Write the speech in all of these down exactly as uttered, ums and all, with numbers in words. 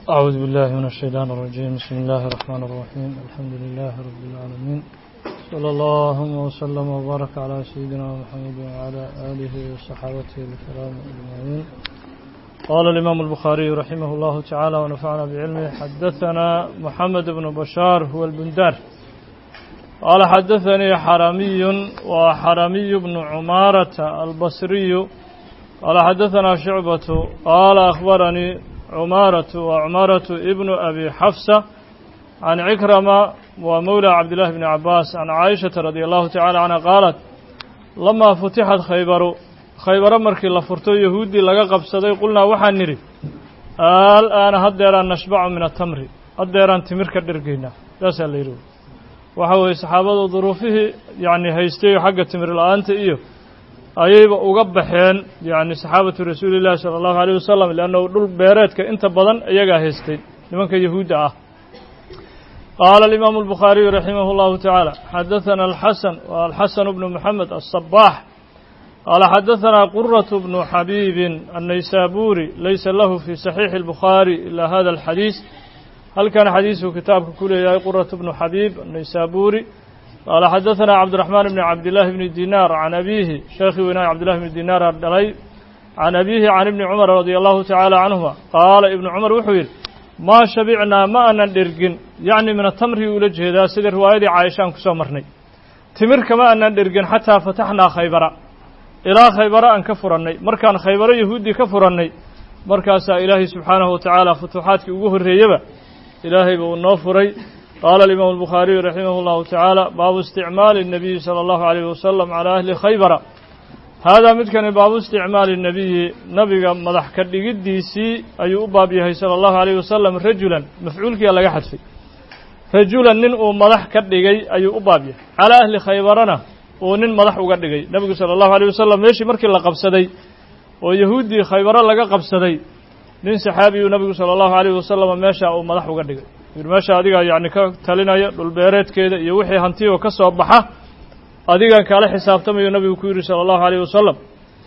أعوذ بالله من الشيطان الرجيم. بسم الله الرحمن الرحيم. الحمد لله رب العالمين، صلى الله وسلم وبارك على سيدنا محمد وعلى آله وصحابته الكرام أجمعين. قال الإمام البخاري رحمه الله تعالى ونفعنا بعلمه: حدثنا محمد بن بشار هو البندار قال حدثني حرمي وحرمي بن عمارة البصري قال حدثنا شعبة قال أخبرني عمارة وعمارة ابن أبي حفصة عن عكرمة ومولى عبد الله بن عباس عن عائشة رضي الله تعالى عنها قالت: لما فتحت خيبر خيبر مركي لفرتو يهودي لغا قبصدي قلنا waxaan niri الآن هديران نشبع من التمر هديران تمر كدرغينا taas la yiri waxa way saxaabadu duruufihii yani haystay xagga timir la'aanta iyo ayayba uga baxeen yani saxaabatu rasuulillaah sallallahu alayhi wasallam laana dhul beereedka inta badan iyaga haystay nimanka yahuuda ah. قال الإمام البخاري رحمه الله تعالى: حدثنا الحسن والحسن بن محمد الصباح قال حدثنا قرة بن حبيب النيسابوري ليس له في صحيح البخاري إلا هذا الحديث. هل كان حديثه كتابك كله يا قرة بن حبيب النيسابوري؟ قال حدثنا عبد الرحمن بن عبد الله بن دينار عن أبيه شيخ ونا عبد الله بن دينار الدلي عن أبيه عن ابن عمر رضي الله تعالى عنهما قال ابن عمر وحوير: ما شبعنا ما أن ندرجن يعني من التمر ولجه ذا سيد رواية عائشة كسومرني تمر كما أن ندرجن حتى فتحنا خيبر إلى خيبر أن كفرني مركان خيبر يهودي كفرني مركز إلهي سبحانه وتعالى فتوحات وجوه الريبة إلهي بالنافري. قال الإمام البخاري رحمه الله تعالى: باب استعمال النبي صلى الله عليه وسلم على أهل خيبر. هذا متكن باب استعمال النبي نبي مدح كدغديسي ايو بابيه صلى الله عليه وسلم رجلا مفعول كي لغا حذف رجلا نن او مدح كدغي ايو بابيه على اهل خيبرنا او نن مدح uga dhigay nabiga صلى الله عليه وسلم meeshii markii la qabsaday oo yahuudi khaybar laga qabsaday nin saxaabi uu nabiga صلى الله عليه وسلم meesha uu madax uga dhigay meesha adiga yaani ka talinaya dhul beereedkeeda iyo wixii hanti oo ka soo baxa adiga kala xisaabtamayo nabigu ku yiri sallallahu alayhi wasallam.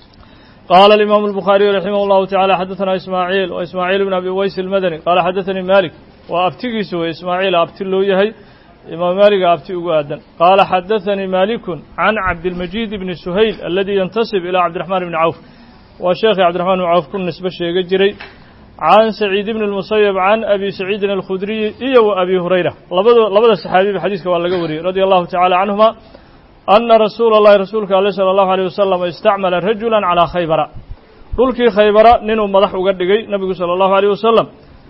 قال الإمام البخاري رحمه الله تعالى: حدثنا إسماعيل وإسماعيل بن أبي ويس المدني قال حدثني مالك وأبتغي سوى إسماعيل أبتلو يهي إمام مالك أبتغي أدن قال حدثني مالك عن عبد المجيد بن سهيل الذي ينتسب إلى عبد الرحمن بن عوف والشيخ عبد الرحمن بن عوف كل نسبة شيء جري عن سعيد بن المسيب عن أبي سعيد الخدري إيه وأبي هريرة لبدا لبدا الصحابي بحديث ولا قوري رضي الله تعالى عنهما أن رسول الله رسولك عليه صلى الله عليه وسلم استعمل رجلا على خيبر دولكي خيبر نينو مدح uga dhigay nabigu صلى الله عليه وسلم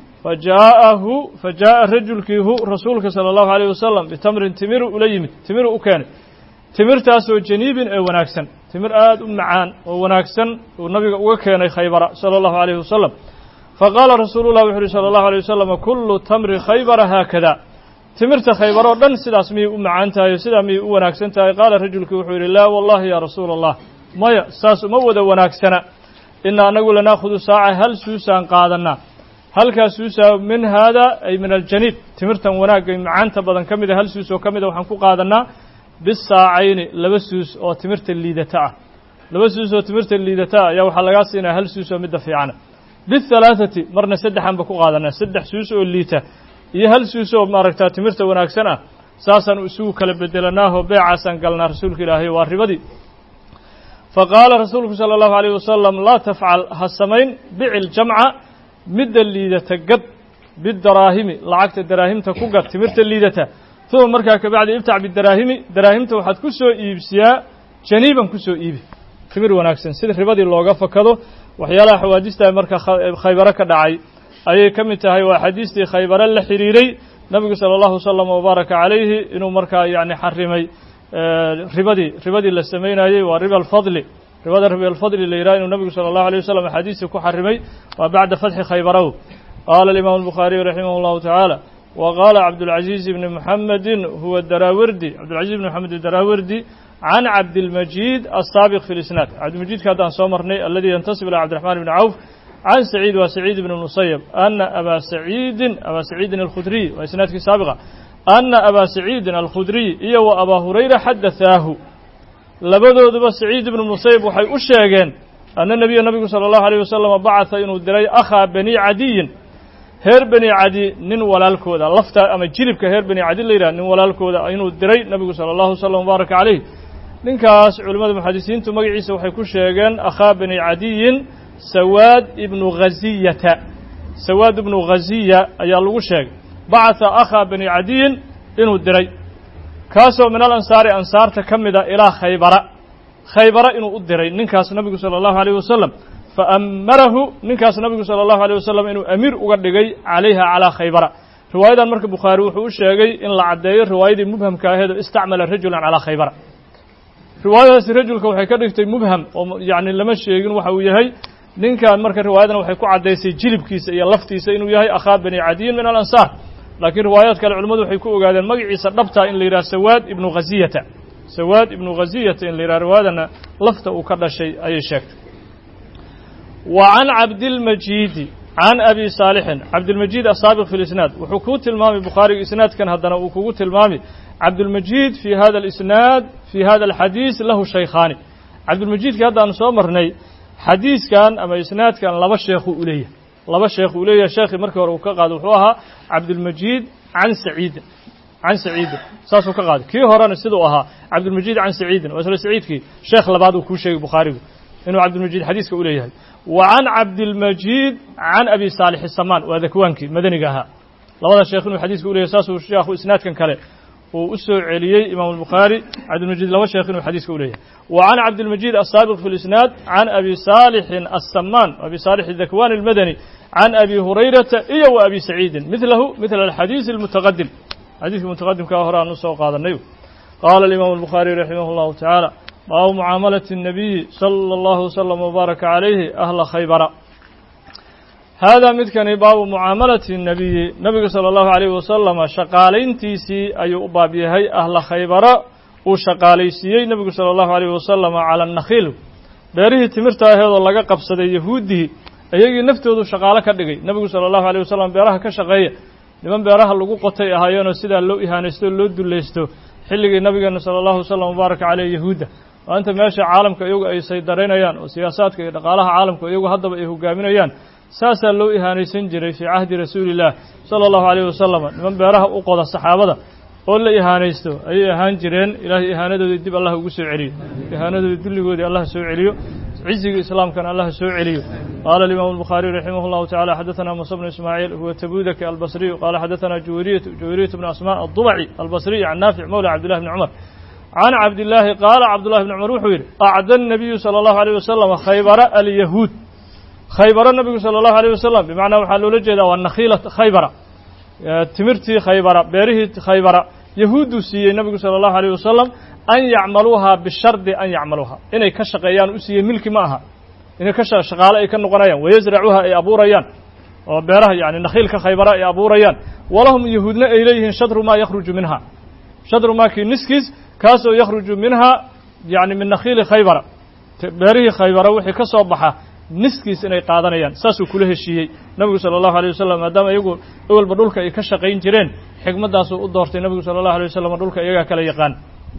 فجاءه فجاء الرجل كي هو رسولك صلى الله عليه وسلم بتمر تمر ulayimid تمر u keenay timirtaas oo janiibin ee wanaagsan timir aad u macaan oo wanaagsan oo nabiga uga keenay khaybar صلى الله عليه وسلم فقال رسول الله صلى الله عليه وسلم كل تمر خيبر هكذا timirta khaybar oo dhan sidaas miyay u macaan tahay sidaa miyay u wanaagsan tahay qaala rajulku wuxuu yidhi laa wallahi ya rasuul allah maya saas uma wada wanaagsana ina anagu lanaakhuduu saaca hal suusaan qaadanaa halkaas suusaa min haada ay min aljaniib timirtan wanaagga macaanta badan ka mida hal suus oo ka mida waxaan ku qaadanaa bisaacayni laba suus oo timirta liidata ah laba suus oo timirta liidata ayaa waxaa lagaa siinaa hal suus oo midda fiicana bihalaathati marna saddexaan ba ku qaadanaa saddex suus oo liita iyo hal suus oo maaragtaa timirta wanaagsan ah saasaan isugu kala bedelanaaho beecaasaan galnaa rasuulka ilaahay waa ribadii. faqaala rasuulku sala allahu alayhi wasalam laa tafcal ha samayn bicil jamca midda liidata gad bidaraahimi lacagta daraahimta ku gad timirta liidata uma markaa kabacdi ibtac bidaraahimi daraahimta waxaad ku soo iibsiyaa janiiban ku soo iibi timir wanaagsan sida ribadii looga fakado waxyaalaha xawaadista marka khaybaro ka dhacay ayay ka mid tahay waa xadiistii khaybare la xiriiray nabigu sala allahu wasalam wabaaraka calayhi inuu markaa yani xarimay ribadii ribadii la samaynayey waa riba alfadli ribada riba alfadli la yidhaha inuu nabigu sala allahu alayh wasalam axaadiistii ku xarimay waa bacda fatxi khaybarow. qaala alimaam albukhaariyu raximah allahu tacaala wa qaala cabdulcaziiz ibni muxamedin huwa daraawardi cabdulcaziz ibni moxamed daraawardi can cabdilmajiid asaabiq fi lisnaad cabdilmajiidka haddaan soo marnay aladi yantasib ila cabdiraxmaan ibni cawf عن سعيد وسعيد بن المسيب أن أبا سعيد أبا سعيد الخدري وإسنادك سابقة أن أبا سعيد الخدري إيه وأبا هريرة حدثاه لبدو دبا سعيد بن المسيب وحي أشيغين أن النبي النبي صلى الله عليه وسلم بعث إنه دري أخا بني عدي heer bani cadi nin walaalkooda lafta ama jilibka heer bani cadi la yidhaha nin walaalkooda inuu diray nabigu sala allahu wasalam wabaaraka calayh ninkaas culimmada muxadisiintu magaciisa waxay ku sheegeen akhaa bani cadiyin sawaad ibnu ghaziyata sawaad ibnu ghaziya ayaa lagu sheegay bacatha akhaa bani cadiyin inuu diray kaasoo min al ansaari ansaarta ka mida ilaa khaybara khaybara inuu u diray ninkaas nabigu sala allahu alayh wasalam fa amarahu ninkaas nabigu sala allahu alayh wasalam inuu amiir uga dhigay calayha calaa khaybara riwaayadan marka bukhaari wuxuu u sheegay in la caddeeyo riwaayadii mubhamka aheed oo istacmala rajulan calaa khaybara riwaayadaasi rajulka waxay ka dhigtay mubham oo yacni lama sheegin waxa uu yahay ninkan marka riwaayadan waxay ku caddaysay jilibkiisa iyo laftiisa inuu yahay akhaa bani cadiyin min alansaar laakiin riwaayaad kale culimmadu waxay ku ogaadeen magaciisa dhabtaa in la yidhaha sawaad ibnu ghaziyata sawaad ibnu ghaziyata in la yidhaha riwaayadana lafta uu ka dhashay ayay sheegtay wa can cabdilmajiidi can abi saalixin cabdilmajiid asaabiq fi lisnaad wuxuu kuu tilmaamay bukhaariga isnaadkan haddana uu kugu tilmaamay cabdilmajiid fi hada alisnaad fi hada alxadiis lahu shaykhaani cabdilmajiidka haddaanu soo marnay xadiiskan ama isnaadkan laba sheekhu u leeyahay laba sheekh uu leeyahay sheekhii markii hore uu ka qaaday wuxuu ahaa cabdilmajiid can saciidin can saciidin saasuu ka qaaday kii horena siduu ahaa cabdilmajiid can saciidin waa isla saciidkii sheekh labaad uu kuu sheegay bukhaarigu inuu cabdilmajiid xadiiska u leeyahay wa can cabdilmajiid can abi saalix isamaan waa dakwaankii madaniga ahaa labada sheekh inuu xadiiska u leeyahay saasuu sheekhu isnaadkan kale uu u soo celiyey imaamu albukhaari cabdilmajiid laba sheekh inuu xadiiska u leeyahay wa can cabdilmajiid asaabiq fi lisnaad can abi saalixin assamaan abi saalix dakwani almadani can abi hurayrata iyo wa abi saciidin midlahu midla alxadiisi almutaqadim xadiiskii mutaqadimkaa hore aan u soo qaadanay qaala alimaamu albukhaariy raximah llahu tacaala baabu mucaamalati الnabiyi salى اllahu wasalam wbaaraka calayhi ahla khaybara haadaa midkani baabu mucaamalati الnabiyi nabiga salى اllahu alayh wasalama shaqaalayntiisii ayuu u baab yahay ahla khaybara uu shaqaalaysiiyey nebigu salى اllahu alayh wasalama cala nakhiil beerihii timirta aheedoo laga qabsaday yahuuddii iyagii naftoodu shaqaalo ka dhigay nebigu salى اllahu alيyه wasalam beeraha ka shaqeeya niman beeraha lagu qotay ahaayeenoo sidaa loo ihaanaysto o loo dulaysto xilligii nabigeena salى اllahu wasalam wabaaraka caleyh yahuudda maanta meesha caalamka iyagu ay saydaraynayaan oo siyaasaadka iyo dhaqaalaha caalamka iyagu haddaba ay hogaaminayaan saasaa loo ihaanaysan jiray fii cahdi rasuuli illah sala allahu alayh wasalam niman beeraha u qoda saxaabada oo la ihaanaysto ayay ahaan jireen ilaahay ihaanadoodii dib allah ugu soo celiyo ihaanadoodii dulligoodii allah soo celiyo ciziga islaamkana allah soo celiyo qaala alimaamu albukhaariy raximah llahu tacala xadaثana musa bnu ismaaciil huwa tabudaki albasriyu qaala xadaثana juwayriyat juwayriyat bnu asmaan addubaci albasriy can naafic mawla cabdillahi bni cumar can cabdillaahi qaala cabdullahi bni cumar wuxuu yidhi acda الnabiyu salى اllahu alيyh wasalam khaybara alyahuud khaybara nabigu salى اllahu alيyh wasalam bimacnaa waxaa loola jeedaa waa nakhiila khaybara timirtii khaybara beerihii khaybara yahuudduu siiyey nabigu salى اllahu alيyh wasalam an yacmaluuhaa bishardi an yacmaluuhaa inay ka shaqeeyaan u siiyey milki ma aha inay ka shaqaale ay ka noqonayaan wayasracuuha ay abuurayaan oo beeraha yani nakhiilka khaybara ay abuurayaan walahum yahuudna ay leeyihiin shadru maa yakhruju minha shadru maa kii niskiis kaasoo yakhruju minha yani min nakhiili khaybara beerihii khaybara wixii ka soo baxa niskiis inay qaadanayaan saasuu kula heshiiyey nabigu salى اllahu alيyh wasalam maadaama iyagu ewelba dhulka ay ka shaqayn jireen xikmaddaasuu u doortay nabigu salى اllahu alيyh wasalam dhulka iyagaa kala yaqaan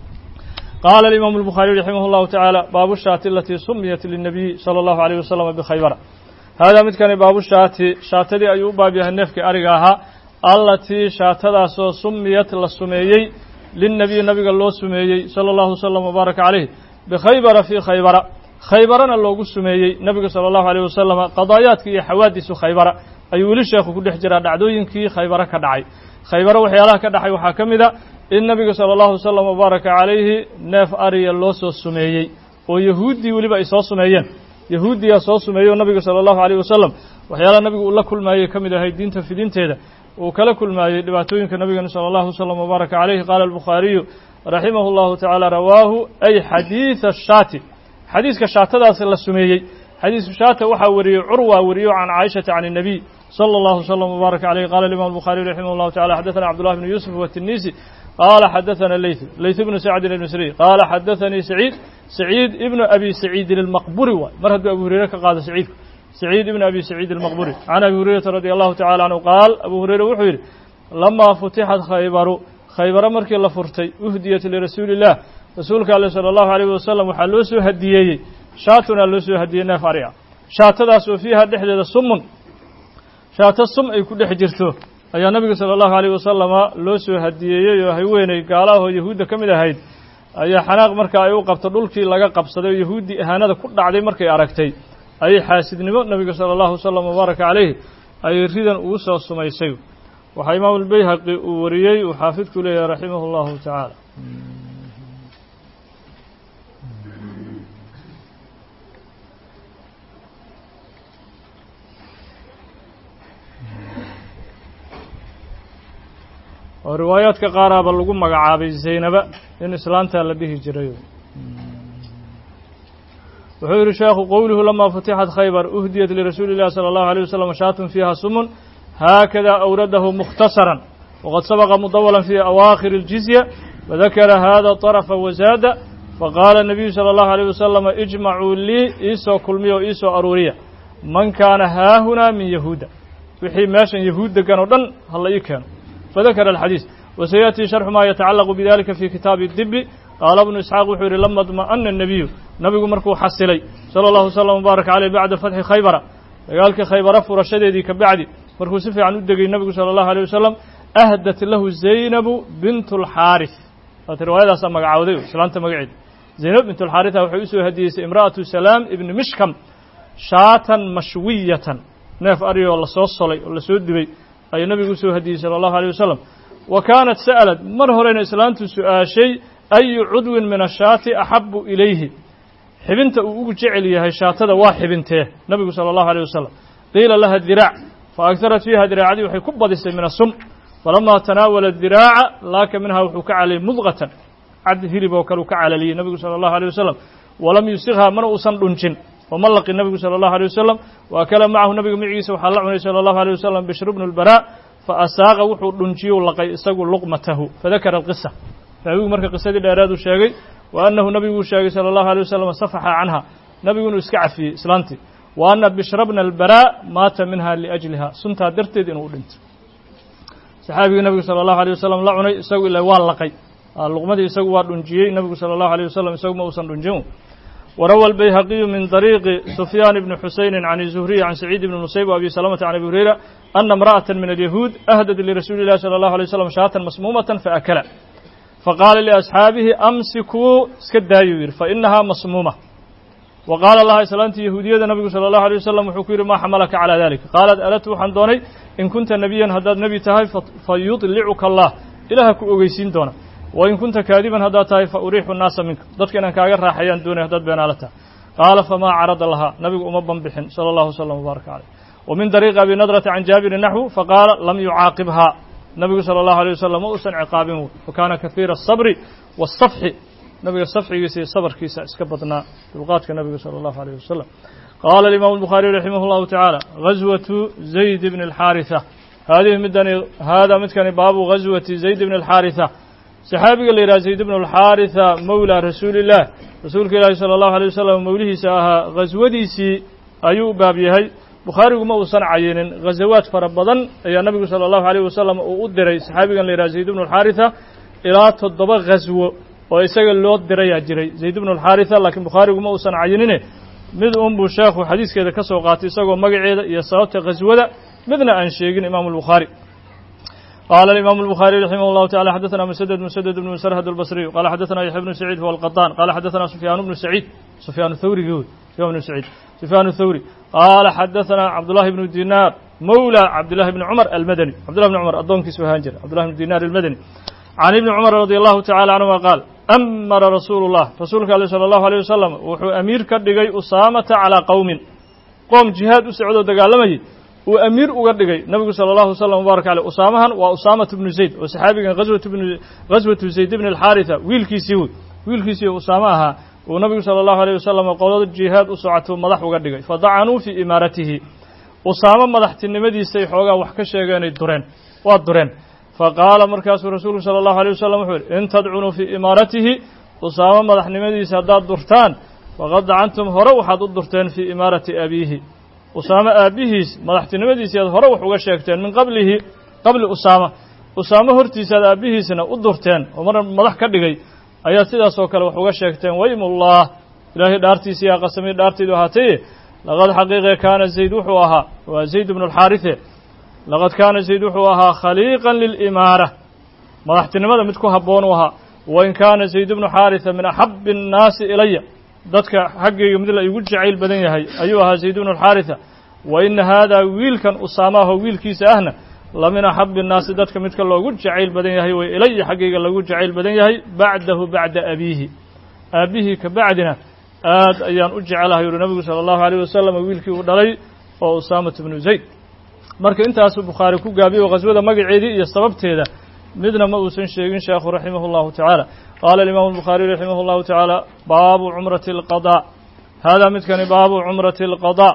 qaala alimaamu albukhaariy raximah اllahu tacaala baabu shaati alatii sumiyat linabiyi salى اllahu alيyh wasalam bikhaybara haadaa midkani baabu shaati shaatadii ayuu u baab yahay neefkii ariga ahaa allatii shaatadaasoo sumiyat la sumeeyey linnabiyi nabiga loo sumeeyey salى اllahu wasalam wbaaraka calayh bikhaybara fii khaybara khaybarana loogu sumeeyey nabiga salى اllahu alيyh wasalam qadaayaadkii iyo xawaadisu khaybara ayuu weli sheekhu ku dhex jiraa dhacdooyinkii khaybara ka dhacay khaybara waxyaalaha ka dhacay waxaa ka mid a in nabiga salى اllahu wasalam wabaaraka calayhi neef ariya loo soo sumeeyey oo yahuuddii weliba ay soo sumeeyeen yahuuddiyaa soo sumeeyey oo nabiga salى اllahu alيyh wasalam waxyaalaha nabigu uu la kulmaayey ka mid ahay diinta fidinteeda uu kala kulmaayey dhibaatooyinka nabigana salى اllahu wasalam wabaaraka calayhi qaala albukhaariyu raximah اllahu tacaala rawaahu ay xadiiثa shaati xadiiska shaatadaas la sumeeyey xadiisu shaata waxaa wariyey curwa wariyo can caaishata can الnabiy salى اllahu wslam wbaaraka calayh qala imam الbukhaariy raximah اllahu tacala xadaثana cabdullahi bn yuusuf watinisi qaala xadaثana leyth leyth ibnu sacdin almisriy qaala xadaثanii saciid saciid ibnu abi saciidin almaqburi waay mar hadduu abu hureyre ka qaado saciidku saciid ibnu abi saciid almaqburi can abi hurayrata radi allahu tacala canhu qaal abu hureyre wuxuu yidhi lamaa futixat khaybaru khaybaro markii la furtay uhdiyat lirasuuli illah rasuulka ale salى اllahu alayh wasalam waxaa loo soo hadiyeeyey shaatunaa loo soo hadiyey neef ari ah shaatadaas oo fiiha dhexdeeda sumun shaato sum ay ku dhex jirto ayaa nabiga sala allahu alayh wasalama loo soo hadiyeeyey oo haweeney gaalaahoo yahuudda ka mid ahayd ayaa xanaaq marka ay u qabto dhulkii laga qabsaday oo yahuuddii ahaanada ku dhacday markay aragtay ayay xaasidnimo nabiga sala allahu wasalam wabaaraka calayh ayay ridan ugu soo sumaysay waxaa imaamu albayhaqi uu wariyey uu xaafidku leeyahay raximah allahu tacaala oo riwaayaadka qaaraaba lagu magacaabay zaynaba in islaantaa la dhihi jiray wuxuu yidhi sheekhu qowluhu lamaa futixat khaybar uhdiyat lirasuuli illahi sala allahu alayh wasalam shaatun fiiha sumun haakada awradahu mukhtasaran waqad sabaqa mudawalan fii awaakhiri اljizya wadakara hada طarafa wazaada faqaala nabiyu sala allahu alayh wasalam ijmacuu lii iisoo kulmiya oo iisoo aruuriya man kaana haahunaa min yahuuda wixii meeshan yahuud degan oo dhan hala ii keeno فذكر الحديث وسيأتي شرح ما يتعلق بذلك في كتاب الدب قال ابن إسحاق وحير لما اطمأن النبي نبي مركو حسلي صلى الله وسلم وبارك عليه بعد فتح خيبر قال كخيبر فرشدي كبعدي مركو سفي عن ودقي النبي صلى الله عليه وسلم أهدت له زينب بنت الحارث هذه رواية سمع عودي سلامة مقعد زينب بنت الحارث وحيسو هديس امرأة سلام ابن مشكم شاة مشوية ناف أريو الله صوصلي ولا سودبي أي النبي سو هدي صلى الله عليه وسلم وكانت سألت مر هرين إسلامت سؤال شيء أي عضو من الشاة أحب إليه حبنت أوجو جعلي هاي شاة وا حبنته النبي صلى الله عليه وسلم قيل لها الذراع فأكثرت فيها ذراعي وحي كبد من السم فلما تناول الذراع لاك منها وحك عليه مضغة عد هرب وكلك على لي النبي صلى الله عليه وسلم ولم يسغها من أصن دنشن وملق النبي صلى الله عليه وسلم وأكل معه النبي معيسى وحلعه صلى الله عليه وسلم بشر بن البراء فأساغ وحو دنجي ولقي إساغ لقمته فذكر القصة فأبي مركة قصة دي أراد الشاقي وأنه نبي الشاقي صلى الله عليه وسلم صفح عنها نبي اسكع في إسلامتي وأن بشر بن البراء مات منها لأجلها سنتها درتد إنه ودنت صحابي النبي صلى الله عليه وسلم لعني إساغ إلا واللقي اللقمة إساغ ودنجي النبي صلى الله عليه وسلم إساغ موسى دنجيون وروى البيهقي من طريق سفيان بن حسين عن الزهري عن سعيد بن المسيب وأبي سلمة عن أبي هريرة أن امرأة من اليهود أهدت لرسول الله صلى الله عليه وسلم شاة مسمومة فأكل فقال لأصحابه أمسكوا سكدايوير فإنها مسمومة وقال الله سلامت يهودية النبي صلى الله عليه وسلم وحكير ما حملك على ذلك قالت ألت حمدوني إن كنت نبيا هداد نبي تهي فيطلعك الله إلهك أغيسين دونا وإن كنت كاذبا هداتها فأريح الناس منك ضدك أنك أجر حيان دون هدات بينالتها قال فما عرض لها نبي أمبا بحن صلى الله وسلم وبارك عليه ومن طريق أبي نضرة عن جابر نحو فقال لم يعاقبها نبي صلى الله عليه وسلم وأسن عقابه وكان كثير الصبر والصفح نبي الصفح يسي صبر كيسا اسكبتنا تلقاتك النبي صلى الله عليه وسلم قال الإمام البخاري رحمه الله تعالى غزوة زيد بن الحارثة هذه مدني هذا مدكن باب غزوة زيد بن الحارثة صحابي اللي را زيد بن الحارثة مولى رسول الله رسول الله صلى الله عليه وسلم موليه ساها غزوديسي أيو بابيهي بخاري ما وصن عينين غزوات فربضن يا النبي صلى الله عليه وسلم أودري صحابي اللي را زيد بن الحارثة إلى تضبط غزو ويسجل لود دريا جري زيد بن الحارثة لكن بخاري ما وصن عينين مد أم بشاخ وحديث كذا كسوقات يسقوا مقعد يساوت غزوة مدنا أنشيجين إمام البخاري قال الإمام البخاري رحمه الله تعالى حدثنا مسدد مسدد بن مسرهد البصري قال حدثنا يحيى بن سعيد هو القطان قال حدثنا سفيان بن سعيد سفيان الثوري يقول سفيان بن سعيد سفيان الثوري قال حدثنا عبد الله بن دينار مولى عبد الله بن عمر المدني عبد الله بن عمر أظن كسوة هانجر عبد الله بن دينار المدني عن ابن عمر رضي الله تعالى عنهما قال أمر رسول الله رسولك صلى الله عليه وسلم وحو أمير كدغي أسامة على قوم قوم جهاد سعود دغالمي وأمير أقدقي نبي صلى الله عليه وسلم وبارك عليه أسامة وأسامة بن زيد وصحابي غزوة بن غزوة زيد بن الحارثة ويل كيسيو ويل كيسيو أسامة ونبي صلى الله عليه وسلم قال الجهاد أسعته مدح أقدقي فضعنوا في إمارته أسامة مدحت النمدي سيحوغا وحكش يغاني الدرين والدرين فقال مركز رسول صلى الله عليه وسلم إن تدعنوا في إمارته أسامة مدح النمدي سادات درتان وقد دعنتم هروحة الدرتين في إمارة أبيه أسامة أبيهيس مدحتنمديس يد هره وحوغا شيغتين من قبله قبل أسامة أسامة هرتيس يد أبيهيسنا أدرتين ومر مدح كدغي أيا سيداس oo kale wuxuuga sheegteen wayim Allah ilaahi dhaartiisa ya qasami dhaartiidu haatay laqad xaqiiqe kaana zayd wuxuu ahaa waa zayd ibn al-harith laqad kaana zayd wuxuu ahaa khaliiqan lilimaara madaxtinimada mid ku habboon u ahaa wain kaana zayd bnu xaarisa min axabi annaasi ilaya dadka xaggayga mid la igu jacayl badan yahay ayuu ahaa zayd bnu xaarisa wa ina haadaa wiilkan usaamaahoo wiilkiisa ahna la min axabi annaasi dadka midka loogu jacayl badan yahay way ilaya xaggayga lagu jacayl badan yahay bacdahu bacda abiihi aabbihii ka bacdina aad ayaan u jecelahay yuhi nabigu sala allahu alayh wasalam wiilkii uu dhalay oo usaamata bnu zayd marka intaasuu bukhaari ku gaabiyey oo qaswada magaceedii iyo sababteeda midna ma uusan sheegin sheekhu raximah اllahu tacaala qaala alimaamu الbukhaariy raximah اllahu tacaala baabu cumrati اlqadaa haadaa midkani baabu cumrati اlqadaa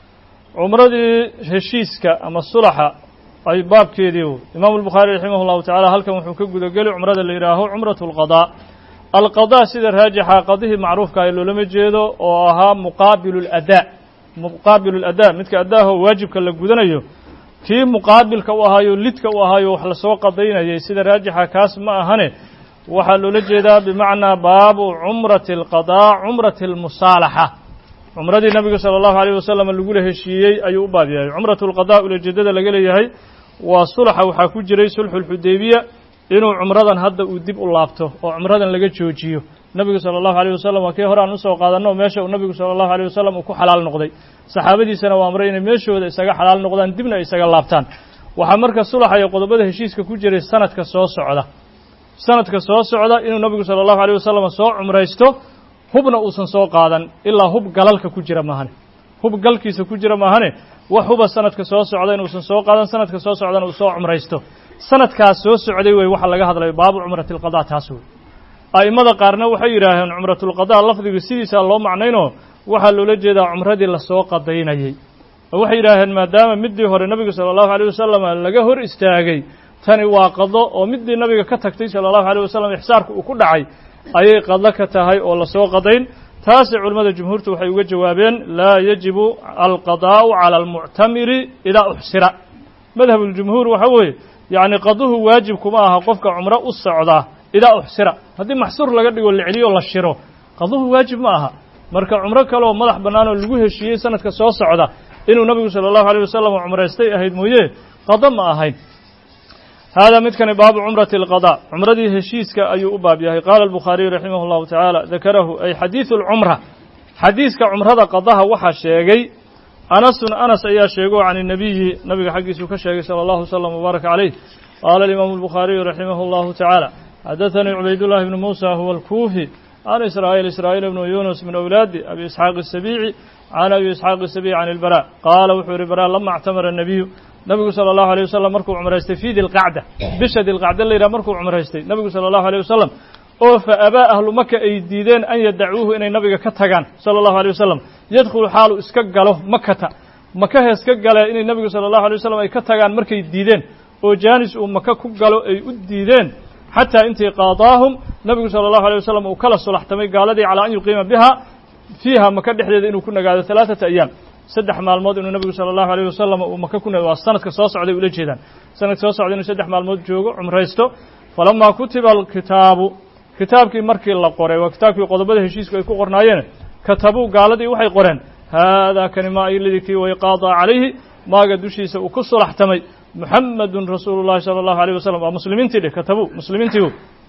cumradii heshiiska ama sulaxa ay baabkeedii imaamu الbukhaari raximah اllahu tacala halkan wuxuu ka gudageli cumrada la yidhaaho cumratu اlqadaa alqadaa sida raajixa qadihii macruufka ay loolama jeedo oo ahaa muqaabilu اladaa muqaabilu اladaa midka adaaho waajibka la gudanayo kii muqaabilka u ahaayo lidka u ahaayo wax lasoo qadaynayay sida raajixa kaas ma ahane waxaa loola jeedaa bimacnaa baabu cumrati alqadaa cumrati almusaalaxa cumradii nabiga sala allahu alayh wasalam lagula heshiiyey ayuu u baab yahay cumratu alqadaa ulajeedada laga leeyahay waa sulaxa waxaa ku jiray sulxu lxudaybiya inuu cumradan hadda uu dib u laabto oo cumradan laga joojiyo nabigu sala allahu alayh wasalam waa kii hore aan usoo qaadanno meesha uu nabigu sala allahu alayh wasalam uu ku xalaal noqday saxaabadiisana waa amray inay meeshooda isaga xalaal noqdaan dibna ay isaga laabtaan waxaa marka sulaxa iyo qodobada heshiiska ku jiray sanadka soo socda sanadka soo socda inuu nabigu sala allahu alayh wasalam soo cumraysto hubna uusan soo qaadan ilaa hub galalka ku jira maahane hub galkiisa ku jira maahane wax huba sanadka soo socda inuusan soo qaadan sanadka soo socdana uu soo cumraysto sanadkaas soo socday wey waxa laga hadlayo baabu cumrati alqadaa taas wey a'immada qaarna waxay yidhaaheen cumratulqadaa lafdiga sidiisaa loo macnaynoo waxaa loola jeedaa cumradii lasoo qadaynayey oo waxay yidhaaheen maadaama middii hore nabiga sala allahu alayh wasalam laga hor istaagay tani waa qado oo middii nabiga ka tagtay sala allahu alayh wasalam ixsaarka uu ku dhacay ayay qado ka tahay oo lasoo qadayn taasay culimmada jumhuurtu waxay uga jawaabeen laa yajibu alqadaa'u cala almuctamiri idaa uxsira madhabuljumhuur waxa weeye yacni qaduhu waajib kuma aha qofka cumro u socdaa idaa uxsira haddii maxsuur laga dhigo la celiyo la shiro qaduhu waajib ma aha marka cumro kale oo madax bannaan oo lagu heshiiyey sanadka soo socda inuu nabigu sala allahu alayh wasalam cumraystay ahayd mooye qado ma ahayn haadaa midkani baabu cumrati alqadaa cumradii heshiiska ayuu u baab yahay qaala albukhaariyu raximah llahu tacaala dakarahu ay xadiidu alcumra xadiiska cumrada qadaha waxaa sheegay anasun anas ayaa sheego can inabiyi nabiga xaggiisuu ka sheegay sala allahu wasalam wbaaraka calayh qaala alimaamu albukhaariyu raximah llahu tacaala xadaثanii cubaydullahi bnu muusa huwa alkuufi can israa'iil israa'iil bnu yunus min awlaadi abi isxaaq الsabiici can abi isxaaq الsabiici can ilbara qaala wuxuu yihi bara lama actamara الnabiyu nabigu salى allahu alيyه wasalam markuu cumraystay fii dilqacda bisha dilqacda la yidhaha markuu cumraystay nabigu salى allahu alيyه wasalam oo fa abaa ahlu maka ay diideen an yadacuuhu inay nabiga ka tagaan salى allahu alيyه wasalam yadkhulu xaalu iska galo makata maka hees ka gale inay nabigu salى allahu alيyه wasalam ay ka tagaan markay diideen oo jaanis uu maka ku galo ay u diideen xataa intii qaadaahum nabigu sala allahu alيyه wasalam uu kala sulaxtamay gaaladii calaa an yuqiima biha fiiha maka dhexdeeda inuu ku nagaado halaaثata ayaam saddex maalmood inuu nabigu sala allahu alيyه wasalam uu maka ku waa sanadka soo socday ula jeedaan sanadka soo socday inuu saddex maalmood joogo cumraysto falamaa kutiba alkitaabu kitaabkii markii la qoray waa kitaabkii qodobada heshiisku ay ku qornaayeen katabuu gaaladii waxay qoreen haadaa kani maa iladii kii way qaadaa calayhi maaga dushiisa uu ku sulaxtamay muxamedun rasuulu llahi sala allahu alayh wasalam waa muslimiintii dheh katabuu muslimiintii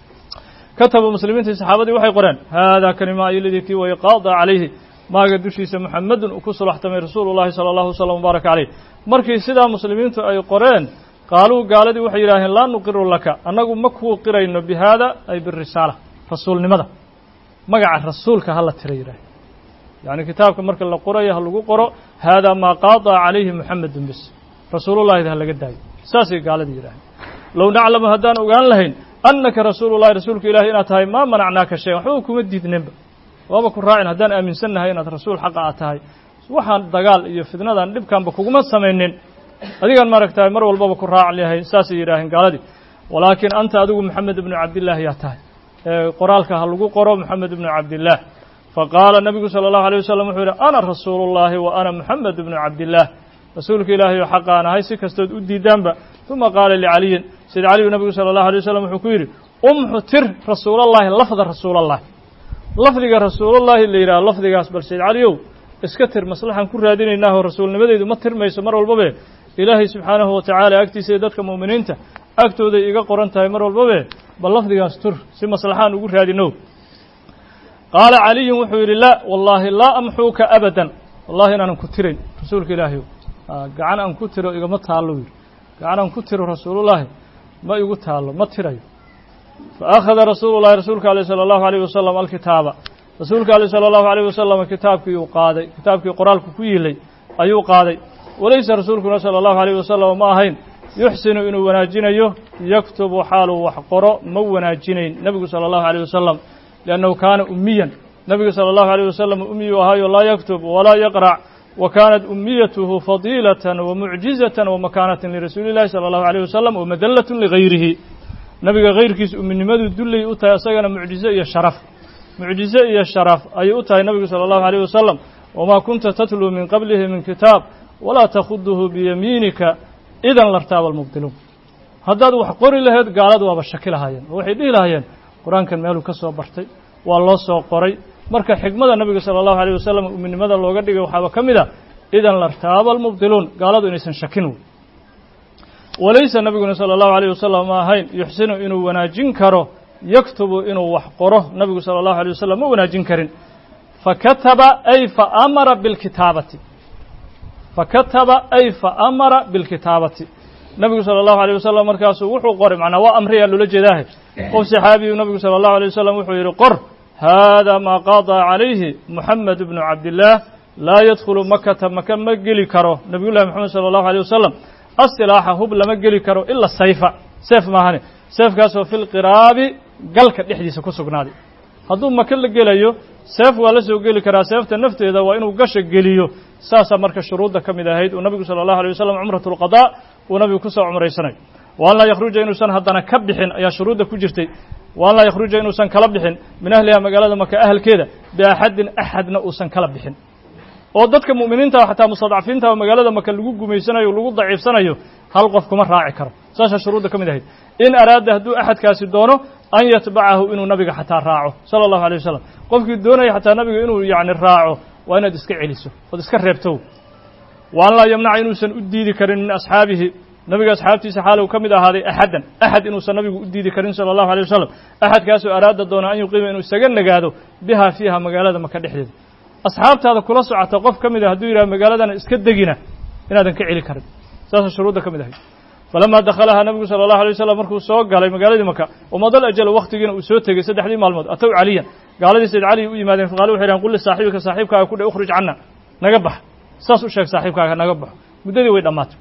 katabuu muslimiintii saxaabadii waxay qoreen haadaa kani maa iladii kii way qaadaa calayhi maaga dushiisa muxamedun uu ku sulaxtamay rasuulu llahi sala allahu wasalam wbaaraka calayh markii sidaa muslimiintu ay qoreen qaaluu gaaladii waxay yidhaaheen laa nuqiru laka annagu ma kuu qirayno bi haada ay birisaala rasuulnimada magaca rasuulka hala tira yidhaaheen yacni kitaabka marka la qorayo ha lagu qoro haadaa maa qaadaa calayhi muxamedun bis rasuulullahida ha laga daayo saasay gaaladii yidhaaheen low naclamu haddaan ogaan lahayn annaka rasuulullahi rasuulka ilahi inaad tahay maa manacnaaka shayan waxba kuma diidneenba waaba ku raacin haddaan aaminsannahay inaad rasuul xaqa aad tahay waxaan dagaal iyo fidnadan dhibkaanba kuguma samaynin adigaan maaragtahay mar walbaba ku raac yahay saasay yidhaaheen gaaladii walaakiin anta adigu moxamed ibnu cabdillaahi yaa tahay ee qoraalka ha lagu qoro moxamed ibnu cabdillaah faqaala nabigu sala allahu alيyه wasalam wuxuu yidhi ana rasuulu llahi wa ana moxamed ibnu cabdillaah rasuulka ilaahay oo xaqaan ahay si kastood u diidaanba uma qaala licaliyin sayd caliyu nabigu sala allahu alيyه wasalam wuxuu ku yidhi umxu tir rasuulallahi lafda rasuulallahi lafdiga rasuulullahi la yidhaha lafdigaas bal sayd caliyow iska tir maslaxaan ku raadinaynaahoo rasuulnimadeydu ma tirmayso mar walbabe ilaahay subxaanahu watacaala agtiisa iyo dadka mu'miniinta agtooday iga qoran tahay mar walbabe bal lafdigaas tur si maslaxaan ugu raadino qaala caliyun wuxuu yidhi laa wallaahi laa amxuuka abadan wallahi inaanan ku tirayn rasuulka ilaahay gacan aan ku tiro igama taallo yidhi gacan aan ku tiro rasuulullaahi ma igu taallo ma tirayo fa akhada rasuulullahi rasuulka aleh sala allahu alayh wasalam alkitaaba rasuulka aleh sala allahu alayh wasalam kitaabkii uu qaaday kitaabkii qoraalku ku yiilay ayuu qaaday walaysa rasuulkuna sala allahu alayh wasalam ma ahayn yuxsinu inuu wanaajinayo yaktubu xaaluu wax qoro ma wanaajinayn nebigu sala allahu alayh wasalam liannahu kaana ummiyan nebigu sala allahu alayh wasalam ummiyuu ahaayo laa yaktub walaa yaqrac wa kaanat ummiyatuhu fadiilatan wa mucjizatan wa makaanatan lirasuuli illahi sala allahu alayh wasalam wa madallatun ligayrihi nebiga hayrkiisa umminimadu dullay u tahay isagana mucjizo iyo sharaf mucjizo iyo sharaf ayay u tahay nebigu sala allahu alayh wasalam wamaa kunta tatluu min qablihi min kitaab walaa takhuduhu biyamiinika idan lartaaba almubdiluun haddaad wax qori lahayd gaaladu waaba shaki lahaayeen oo waxay dhihi lahaayeen qur-aankan meeluu ka soo bartay waa loo soo qoray marka xikmada nebiga sala allahu alayh wasalam umminimada looga dhigay waxaaba ka mid a idan lartaaba almubdiluun gaaladu inaysan shakin wey walaysa nebiguna sala allahu alayh wasalam ma ahayn yuxsinu inuu wanaajin karo yaktubu inuu wax qoro nebigu sala allahu alayh wasalam ma wanaajin karin fakataba ay faamara bilkitaabati fakataba ay faamara bilkitaabati nebigu sala allahu alayh wasalam markaasuu wuxuu qoray macnaa waa amriyaa loola jeedaahe qof saxaabiyu nebigu sala allahu alayh wasalam wuxuu yidhi qor haadaa maa qaadaa calayhi moxamed bnu cabdillaah laa yadkhulu makata maka ma geli karo nebiyullahi moxamed sala allahu alayh wasalam asilaaxa hub lama geli karo ila sayfa seef maahane seefkaasoo fi lqiraabi galka dhexdiisa ku sugnaaday hadduu maka la gelayo seef waa la soo geli karaa seefta nafteeda waa inuu gasha geliyo saasaa marka shuruudda ka mid ahayd uu nabigu sala allahu alayh wasalam cumrat lqadaa uu nabigu ku soo cumraysanayo wa an laa yakhruja inuusan haddana ka bixin ayaa shuruudda ku jirtay wa an laa yakhruja inuusan kala bixin min ahliha magaalada maka ahalkeeda biaxadin axadna uusan kala bixin oo dadka mu'miniinta xataa mustadcafiinta magaalada maka lagu gumaysanayo lagu daciifsanayo hal qof kuma raaci karo saasaa shuruudda ka mid ahayd in araada hadduu axadkaasi doono an yatbacahu inuu nabiga xataa raaco sala allahu alayh wasalam qofkii doonaya xataa nabiga inuu yacni raaco waa inaad iska celiso ood iska reebto wa an laa yamnaca inuusan u diidi karin min asxaabihi nabiga asxaabtiisa xaalow ka mid ahaaday axadan axad inuusan nabigu u diidi karin sala allahu alayh wasalam axadkaasoo araada doona an yuqiima inuu isaga nagaado biha fiiha magaalada maka dhexdeeda asxaabtaada kula socota qof ka mid a hadduu yidhaha magaaladana iska degina inaadan ka celi karin saasa shuruudda ka mid ahayd falamaa dakhalahaa nabigu sala allahu alay wasalam markuu soo galay magaaladii maka wamadal ajalo wakhtigiina uu soo tegey saddexdii maalmood atow caliyan gaaladii sayd cali u yimaadeen faqaalu waxay dhahan qul lisaaxibika saaxiibkaaga ku dhe ukhruj canna naga bax saas u sheeg saaxiibkaaga naga baxo muddadii way dhammaatay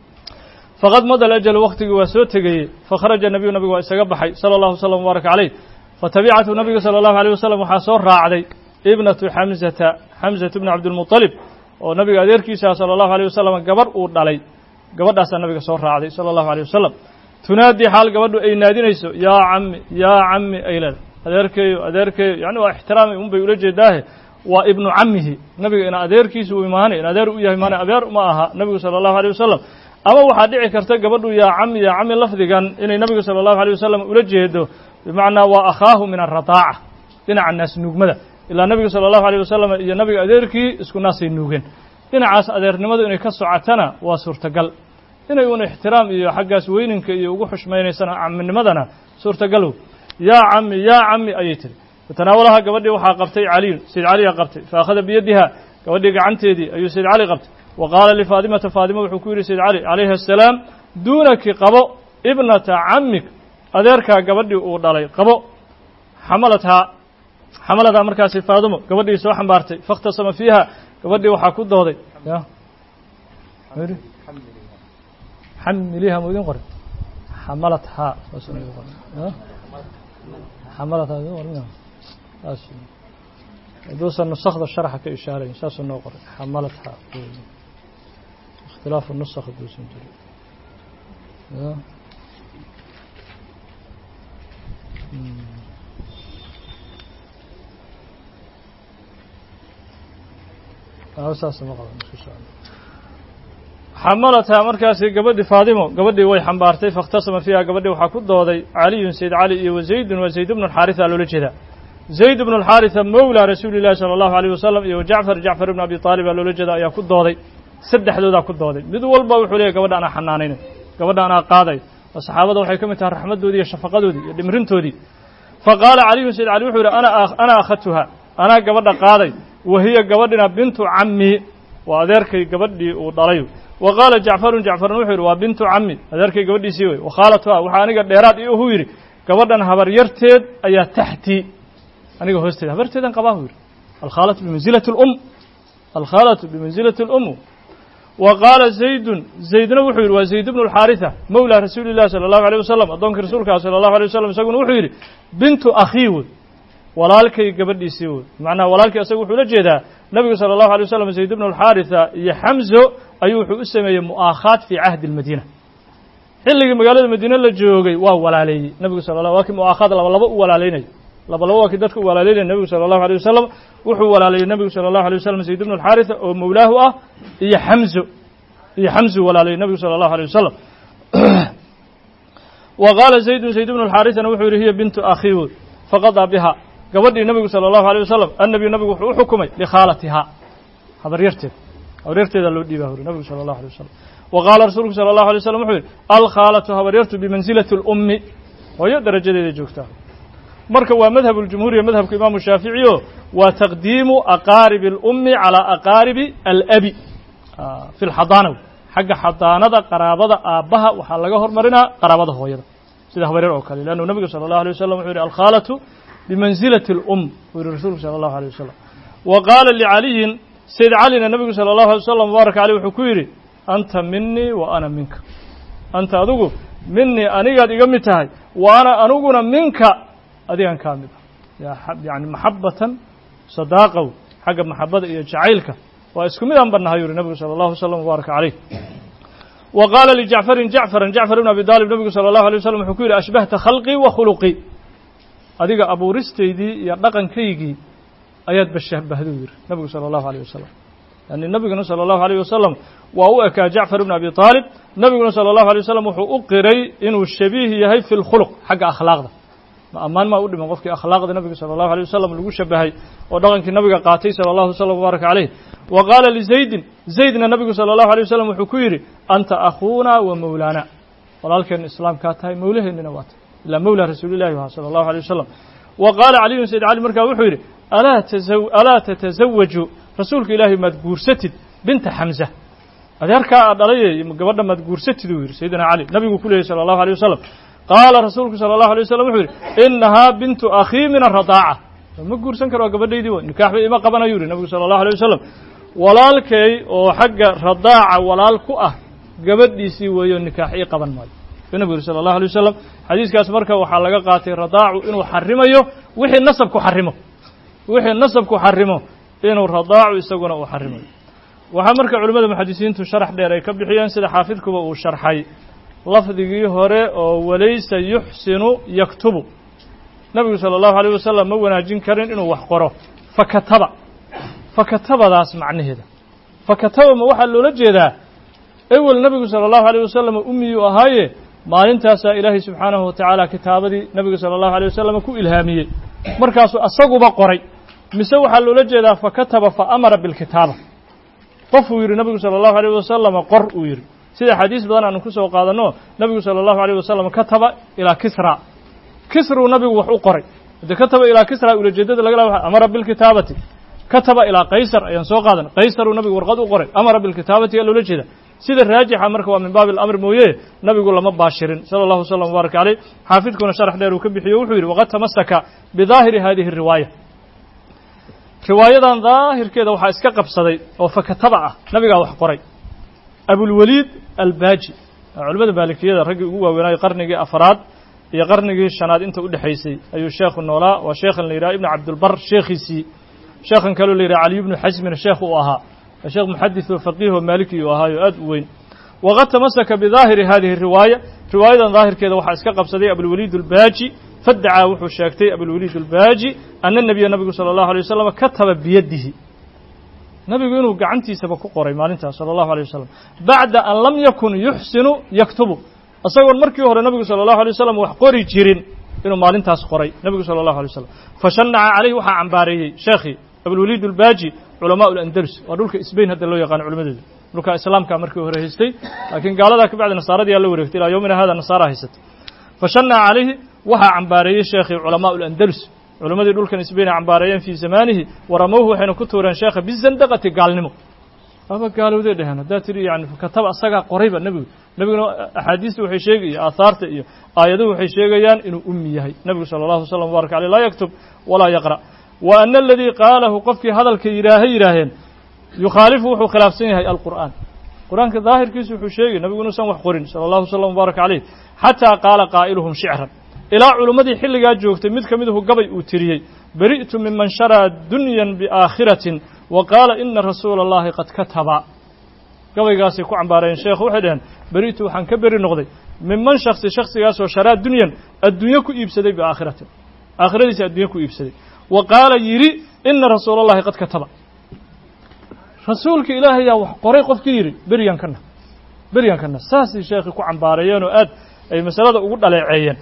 faqad madal ajalo wakhtigii waa soo tegeyey fakharaja nabiyu nabigu waa isaga baxay sala allahu wasalam mubaaraka caleyh fatabicathu nabiga sala allahu alayh wasalam waxaa soo raacday ibnatu xamzata xamzatu bni cabdilmuطalib oo nabiga adeerkiisaa sala allahu alayh wasalam gabarh uu dhalay gabadhaasaa nabiga soo raacday sala allahu alayh wasalam tunaadii xaal gabadhu ay naadinayso yaa cammi yaa cammi ay leedahay adeerkeeyo adeerkeeyo yacni waa ixtiraami un bay ula jeedaahe waa ibnu cammihi nabiga ina adeerkiisa uu imaanay in adeer u yahay maana adeer uma aha nabigu sala allahu alayh wasalam ama waxaa dhici karta gabadhu yaa cammi yaa cammi lafdigan inay nabiga sala allahu alayh wasalam ula jeedo bimacnaa waa akhaahu min alradaaca dhinaca naas nuugmada ilaa nabiga sala allahu alayh wasalam iyo nabiga adeerkii isku naasay nuugeen dhinacaas adeernimadu inay ka socotana waa suurtagal inay una ixtiraam iyo xaggaas weyninka iyo ugu xushmaynaysana caminimadana suurtagalow yaa cammi yaa cammi ayay tiri fatanaawalaha gabadhii waxaa qabtay caliyun sayd caliyaa qabtay fa akhada biyadiha gabadhii gacanteedii ayuu sayd cali qabtay wa qaala lifaadimata faadima wuxuu ku yidhi sayd cali calayhi assalaam duunaki qabo ibnata cammik adeerkaa gabadhii uu dhalay qabo xamalathaa xamaladaa markaasi faadimo gabadhii soo xambaartay fakhtasama fiiha gabadhii waxaa ku dooday ya xamiliha ma idin qoray xamalathaa xamalathaa idin qorin saas haduusan nusakda sharxa ka ishaarayn saasuu noo qoray xamalathaa ikhtilaafu nusakh haduusan jirin ya xamalathaa markaasi gabadhii faadimo gabadhii way xambaartay faاkhtasama fiiha gabadhii waxaa ku dooday caliyun sayd cali iyo wazaydun wa zayd bnu xaarisa loola jeedaa zayd bnu xaarisa mowla rasuuli llahi salى allahu alيyh wasalam iyo jacfar jacfar ibn abi aalib aa loola jeeda ayaa ku dooday saddexdooda ku dooday mid walba wuxuu leeyahay gabadha ana xanaanaynay gabadha ana qaaday saxaabada waxay ka mid tahay raxmadoodii iyo shafaqadoodii iyo dhimrintoodii faqaala cali sayd cali wuxuu yidhi ana ana akhadtuha anaa gabadha qaaday wahiya gabadhina bintu cammi waa adeerkay gabadhii uu dhalay wa qaala jacfarun jacfarun wuxuu yidhi waa bintu cammi adeerkay gabadhiisii wey wakhaalatuha waxaa aniga dheeraad ii uhu yidhi gabadhan habaryarteed ayaa taxtii aniga hoosteeda habarteedan qabaa buu yidhi alkhaalatu bimansilati اlum alkhaalatu bimansilati اlum wa qaala zaydun zaydna wuxuu yidhi waa zayd bnu اlxaariثa mawla rasuuli اllahi salى اllahu alيه wasalam addoonkii rasuulkaa salى اllahu alيه wasalam isaguna wuxuu yidhi bintu akhii wey walaalkay gabadhiisii wey macnaha walaalkii isaga wuxuu la jeedaa nabigu salى اllahu alيه wasalam zayd bnu اlxaariثa iyo xamzo ayuu wuxuu u sameeyey mu'aakhaat fii cahdi اlmadiina xilligii magaalada madiine la joogay waa walaaleeyey nabigu sal la waa kii mu'aakhaad laba laba u walaalaynayo laba laba waa kii dadka u walaalaynaya nebigu salى اllahu alيه wasalam wuxuu walaaleeyey nebigu salى اllahu alيه wasalam zayd bnu اlxaariثa oo mawlaahu ah iyo xamzo iyo xamzu walaaleeyey nebigu salى اllahu alيه wasalam wa qaala zaydun zayd bnu اlxaariثana wuxuu yidhi hiya bintu akhii wey faqadaa biha gabadhii nebigu salى اllahu alيه wasalam annabiyu nabigu wuxuu u xukumay likhaalatiha habaryarteed habaryarteeda loo dhiibaa huri nabigu salى اllahu alيه wasalam wa qaala rasuulku salى اllahu alيه wasalam wuxuu yidhi alkhaalatu habaryartu bimansilati اlummi hooyo darajadeeda joogtaa marka waa madhab اljumhuuriya madhabka imaamu shaafici o waa taqdiimu aqaaribi اlummi calىa aqaaribi alabi fi lxadaana xagga xadaanada qaraabada aabbaha waxaa laga hormarinaa qaraabada hooyada sida habaryar oo kale leannu nabigu salى اllahu alيه wasalam wuxuu yidhi alkhaalatu bimansilati اlum buu yihi rasuulku salى اllahu alيه wasalam wa qaala licaliyin sayd calina nabigu salى اllahu alay wasalam mubaaraka aleyh wuxuu ku yidhi anta minii wa ana minka anta adigu minii anigaad iga mid tahay wa ana aniguna minka adigan kaa mid ah yani maxabatan sadaaqow xagga maxabada iyo jacaylka waa isku mid aan bannahay yuri nabigu salى اllahu wasalam mubaaraka caleyh wa qaala lijacfarin jacfaran jacfar ibn abi daalib nabigu salى اllahu alيه wasalam wuxuu ku yidhi ashbahta khalqii wa khuluqii adiga abuuristaydii iyo dhaqankaygii ayaad bashabahdu yidhi nabigu salى اllahu alيه wasalam yani nabiguna salى اllahu alيه wasalam waa u ekaa jacfar ibn abi aalib nabiguna salى اllahu alيه wasalam wuxuu u qiray inuu shabiih yahay fi lkhuluq xagga akhlaaqda ma ammaan maa u dhiman qofkii akhlaaqda nabiga salى اllahu alيه wasalam lagu shabahay oo dhaqankii nabiga qaatay salى اllahu wasalam mubaaraka caleyh wa qaala lizaydin zaydna nabigu salى اllahu alيه wasalam wuxuu ku yidhi anta akhuuna wa mawlaana walaalkeenna islaamkaa tahay mawlaheennina waa tahay ilaa mawla rasuulillahi waa salى اllahu alيه wasalam wa qaala caliyun sayd cali markaa wuxuu yidhi alaa taza alaa tatasawaju rasuulka ilaahay maad guursatid binta xamza adeerkaa a dhalayay gabadha maad guursatid uu yidhi sayidina cali nabigu ku leeyay salى اllahu alيه wasalam qaala rasuulku salى اllahu alيه wasalam wuxuu yidhi inahaa bintu akhii min aradaaca ma guursan karo waa gabadhaydii wa nikaax ba ima qabanayu yidhi nabigu salى اllahu alيه wasalam walaalkay oo xagga radaaca walaal ku ah gabadhiisii weeyo nikaax ii qaban maayo u nabigu yidhi salى اllahu alيه wasalam xadiiskaas marka waxaa laga qaatay radaacu inuu xarimayo wixii nasabku xarimo wixii nasabku xarimo inuu radaacu isaguna uu xarimayo waxaa marka culimmada muxadisiintu sharax dheer ay ka bixiyeen sida xaafidkuba uu sharxay lafdigii hore oo walaysa yuxsinu yaktubu nabigu salى اllahu alيه wasalam ma wanaajin karin inuu wax qoro fakataba fakatabadaas macnaheeda fakataba ma waxaa loola jeedaa ewel nabigu salى اllahu alيه wasalam ummiyuu ahaaye maalintaasaa ilaahay subxaanahu watacaala kitaabadii nabiga salى اllahu alيه wasalam ku ilhaamiyey markaasuu asaguba qoray mise waxaa loola jeedaa fakataba faamara bilkitaaba qofuu yidhi nabigu salى اllahu alيه wasalama qor uu yidhi sida xadiis badan aanu ku soo qaadanno nabigu salى اllahu alيه wasalam kataba ilaa kisra kisruu nabigu wax u qoray de kataba ilaa kisra ulajeedada laga la amara bilkitaabati kataba ilaa qaysar ayaan soo qaadan qaysaruu nabigu warqad u qoray amara bilkitaabati yaa loola jeeda sida raajixa marka waa min baabi اlamr mooye nabigu lama baashirin salى اllahu wasalam mubaaraka caleyh xaafidkuna sharax dheer uu ka bixiyo wuxuu yidhi waqad tamasaka bidaahiri hadihi الriwaaya riwaayadan daahirkeeda waxaa iska qabsaday oo fakataba ah nabigaa wax qoray abulwaliid albaaji culimmada maalikiyada raggii ugu waaweynaayo qarnigii afaraad iyo qarnigii shanaad inta u dhexaysay ayuu sheekhu noolaa waa sheekhan la yidhaha ibnu cabdilbar sheekhiisii sheekhan kaloo la yidhaha caliy bnu xasmin sheekh uu ahaa sheekh muxadis oo faqiih oo maaliki uu ahaayo aad u weyn waqad tamasaka bidaahiri hadihi riwaaya riwaayadan daahirkeeda waxaa iska qabsaday abulwaliid albaaji fadacaa wuxuu sheegtay abulwaliid albaaji ana nabiya nabigu salى اllahu alيه wasalam kataba biyadihi nabigu inuu gacantiisaba ku qoray maalintaas salى اllahu alيه wasalam bacda an lam yakun yuxsinu yaktubu isagoon markii hore nabigu salى اllahu alيه wasalam wax qori jirin inuu maalintaas qoray nabigu salى اllahu alيه wasalam fashanaca caleyh waxaa cambaareeyey sheekhii abulwaliid albaaji culamaa اlandalus waa dhulka sbain hadda loo yaqaano culimadeeda dhulka islaamka markii hore haystay laakiin gaalada ka bacdi nasaaradii la wareegtay ilaa yoomina hada nasaara haysatay fashanna calayhi waxa cambaareeyay sheekhi culamaa al-andalus culamadii dhulkan isbeena cambaareeyeen fi zamanihi waramowhu waxayna ku tuureen sheekha bizandaqati gaalnimo aba gaalowday dhahan hadaa tiri yani kataba asaga qorayba nabigu nabiguna axaadiistu waxay sheegayaan aasaarta iyo aayaduhu waxay sheegayaan inuu ummi yahay nabigu sallallahu alayhi wasallam baraka alayhi la yaktub wala yaqra wa anna alladhi qaalahu qofkii hadalka yiraahay yiraaheen yukhalifu wuxuu khilaafsan yahay alqur'aan quraanka daahirkiisu wuxuu sheegay nabigu inuu san wax qorin sallallahu alayhi wasallam baraka alayhi hatta qaala qaa'iluhum shi'ran ilaa culumadii xilligaa joogtay mid ka miduhu gabay uu tiriyey bari'tu miman sharaa dunyan biaakhiratin wa qaala ina rasuula allahi qad kataba gabaygaasay ku cambaareen sheekhu waxay dhaheen bari'tu waxaan ka beri noqday miman shaksi shaksigaasoo sharaa dunyan adduunyo ku iibsaday biaakhiratin aakhiradiisa adduunyo ku iibsaday wa qaala yidhi ina rasuula allahi qad kataba rasuulka ilaahayaa wax qoray qofkii yidhi beryankana beryankana saasay sheekhi ku cambaareeyeen oo aad ay masalada ugu dhaleeceeyeen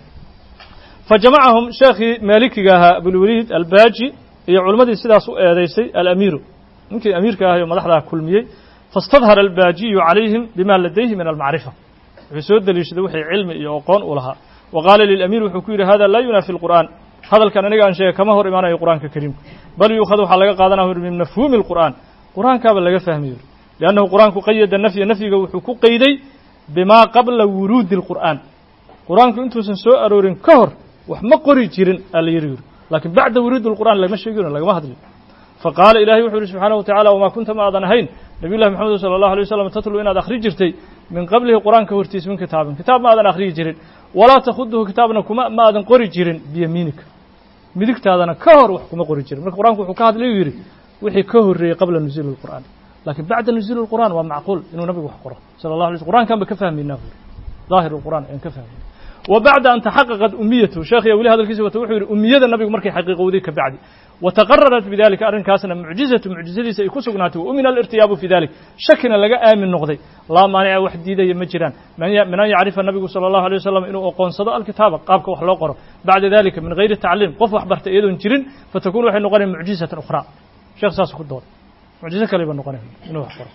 فجمعهم شيخي مالكيها أبو الوليد الباجي هي علماء سداس أديسي الأمير ممكن أمير كهاي مدحها كل مية فاستظهر الباجي عليهم بما لديه من المعرفة في سود اللي يشدوه علم يوقون ولها وقال للأمير وحكير هذا لا ينافي القرآن هذا كان نجا شيء كما هو إيمان القرآن كريم بل يؤخذ حلقة قادنا من مفهوم القرآن قرآن كابل لقى فهميه لأنه قرآن قيد النفي نفي وحقوق قيدي بما قبل ورود القرآن قرآن كنتم سنسوء أرورين كهر وحما قري جيرن اليرير لكن بعد ورود القرآن لما شيء لما هدري فقال إلهي وحده سبحانه وتعالى وما كنت ما أذنهين نبي الله محمد صلى الله عليه وسلم تتلو إن أخرج جرتي من قبله قرآن كورتيس من كتاب كتاب ما أذن أخرج جيرن ولا تخده كتابنا كما ما أذن قري جيرن بيمينك ملك تاذنا كهر وحكما قري جيرن القرآن كحكاد ليري وحي كهر قبل نزول القرآن لكن بعد نزول القرآن ومعقول إنه نبي وحقره صلى الله عليه وسلم القرآن كان بكفهم من نافر ظاهر القرآن إن كفهم وبعد أن تحققت أميته شيخ يقول هذا الكيس وتوحي أمية النبي مركي حقيقة ذيك بعد وتقررت بذلك أرن كاسنا معجزة معجزة سيكسقناته ومن الارتياب في ذلك شكنا لقى آمن نقضي لا مانع وحديدة يمجران من أن يعرف النبي صلى الله عليه وسلم إنه أقون صدق الكتاب قابك وحلوقره بعد ذلك من غير التعليم قف وحبرت إيدو جرين فتكون وحي نقرن معجزة أخرى شيخ ساسك الدور معجزة كليبا نقرن إنه أخبره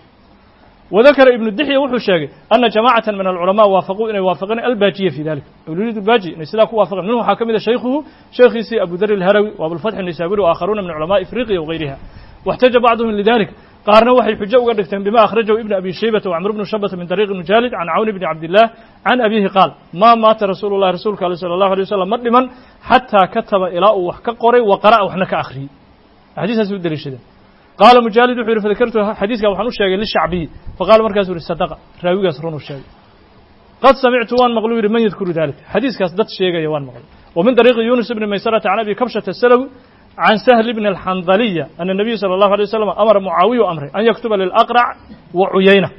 وذكر ابن الدحية وحو الشاقي أن جماعة من العلماء وافقوا إن يوافقون الباجية في ذلك يريد الباجي إن سلاك وافقنا منه حاكم إذا شيخه شيخ سي أبو ذر الهروي وأبو الفتح النسابري وآخرون من علماء إفريقيا وغيرها واحتج بعضهم لذلك قارنوا وحي الحجة وقدرتهم بما أخرجه ابن أبي شيبة وعمر بن شبة من طريق المجالد عن عون بن عبد الله عن أبيه قال ما مات رسول الله رسولك صلى الله عليه وسلم مظلما حتى كتب إلى وحك قري وقرأ وحنك أخري حديث سيد الرشيد قال مجالد وحير فذكرت حديثك وحنو الشيء للشعبي فقال مركز الصدقة راوي قصرون الشيء قد سمعت وان مغلوب من يذكر ذلك حديث كاسدت الشيء يوان مغلوب ومن طريق يونس بن ميسرة عن أبي كبشة السلوي عن سهل بن الحنظلية أن النبي صلى الله عليه وسلم أمر معاوية أمره أن يكتب للأقرع وعيينة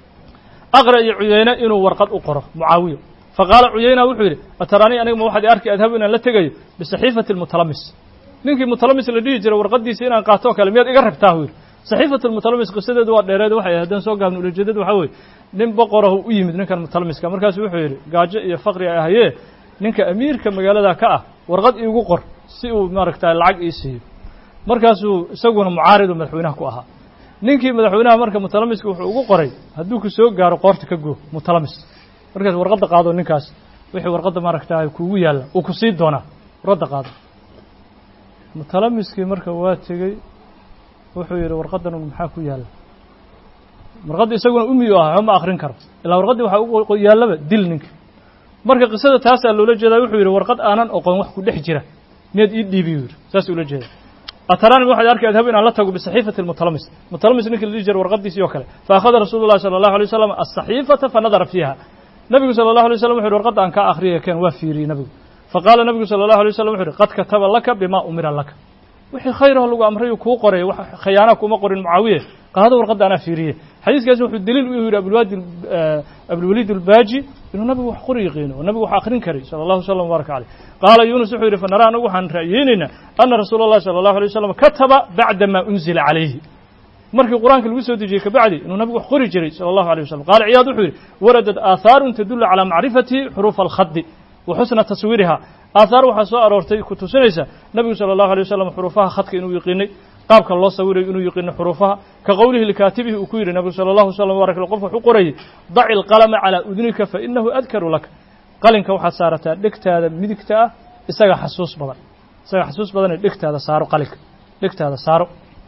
أقرع عيينة إنه ورقة أقرأ معاوية فقال عيينة وحير أتراني أنا موحد أركي أذهب إلى لتجي بصحيفة المتلمس ninkii mutalamis la dhihi jiray warqadiisa inaan qaato kale miyaad iga rabtaa wiil saxiifatu mutalamis qisadeedu waa dheereed waxay hadan soo gaabno ujeedadu waxa weey nin boqorahu u yimid ninkan mutalamiska markaas wuxuu yiri gaajo iyo faqri ay ahayee ninka amiirka magaalada ka ah warqad iigu qor si uu maaragtay lacag ii siiyo markaas uu isaguna mucaaridu madaxweynaha ku ahaa ninkii madaxweynaha marka mutalamiska wuxuu ugu qoray hadduu ku soo gaaro qoorta ka goo mutalamis markaas warqada qaado ninkaas wixii warqada maaragtay kuugu yaala uu ku sii doonaa warqada qaado mutalamiskii marka waa tegey wuxuu yidhi warqadan maxaa ku yaala warqadda isaguna ummi u ah ma akhrin karo ilaa warqaddii waxaa u yaallaba dil ninka marka qisada taasaa loola jeedaa wuxuu yidhi warqad aanan oqon wax ku dhex jira miyaad ii dhiibi yidhi saas ula jeeda atarani waxaad arkay adhab inaan la tago bisaxiifati mutalamis mutalamis ninka la dhihi jiray warqadiisii oo kale faakhada rasuulullahi sala allahu alay wasalam asaxiifata fanadara fiiha nabigu sala allahu alay wasalam wuxu yidhi warqadda aan kaa akhriyay keen waa fiiriyey nabigu فقال النبي صلى الله عليه وسلم قد كتب لك بما أمر لك وحي خيره لو أمره كو قري خيانك وما قري معاوية قال هذا ورقد أنا فيريه حديث كذا في الدليل ويقول أبو الوليد أبو الوليد الباجي إنه نبي وحقري يقينه ونبي وحاخرين كري صلى الله عليه وسلم وبارك عليه قال يونس حير فنرى نوح عن رأييننا أن رسول الله صلى الله عليه وسلم كتب بعدما أنزل عليه مركي القرآن كل وسود يجيك بعدي إنه نبي وحقري جري صلى الله عليه وسلم قال عياض حير وردت آثار تدل على معرفة حروف الخد وحسن تصويرها آثار وحساء أرورتي كتوسنيسا نبي صلى الله عليه وسلم حروفها خطك إنه يقيني qaabka loo sawiray inuu yaqaan xuruufaha ka qowlihi likaatibihi uu ku yiri nabiga sallallahu alayhi wasallam barak qofka wuxuu qorayay daci alqalama ala udnika fa innahu adkaru lak qalinka waxaad saarataa dhigtaada midigta ah isaga xasuus badan isaga xasuus badan ee dhigtaada saaro qalinka dhigtaada saaro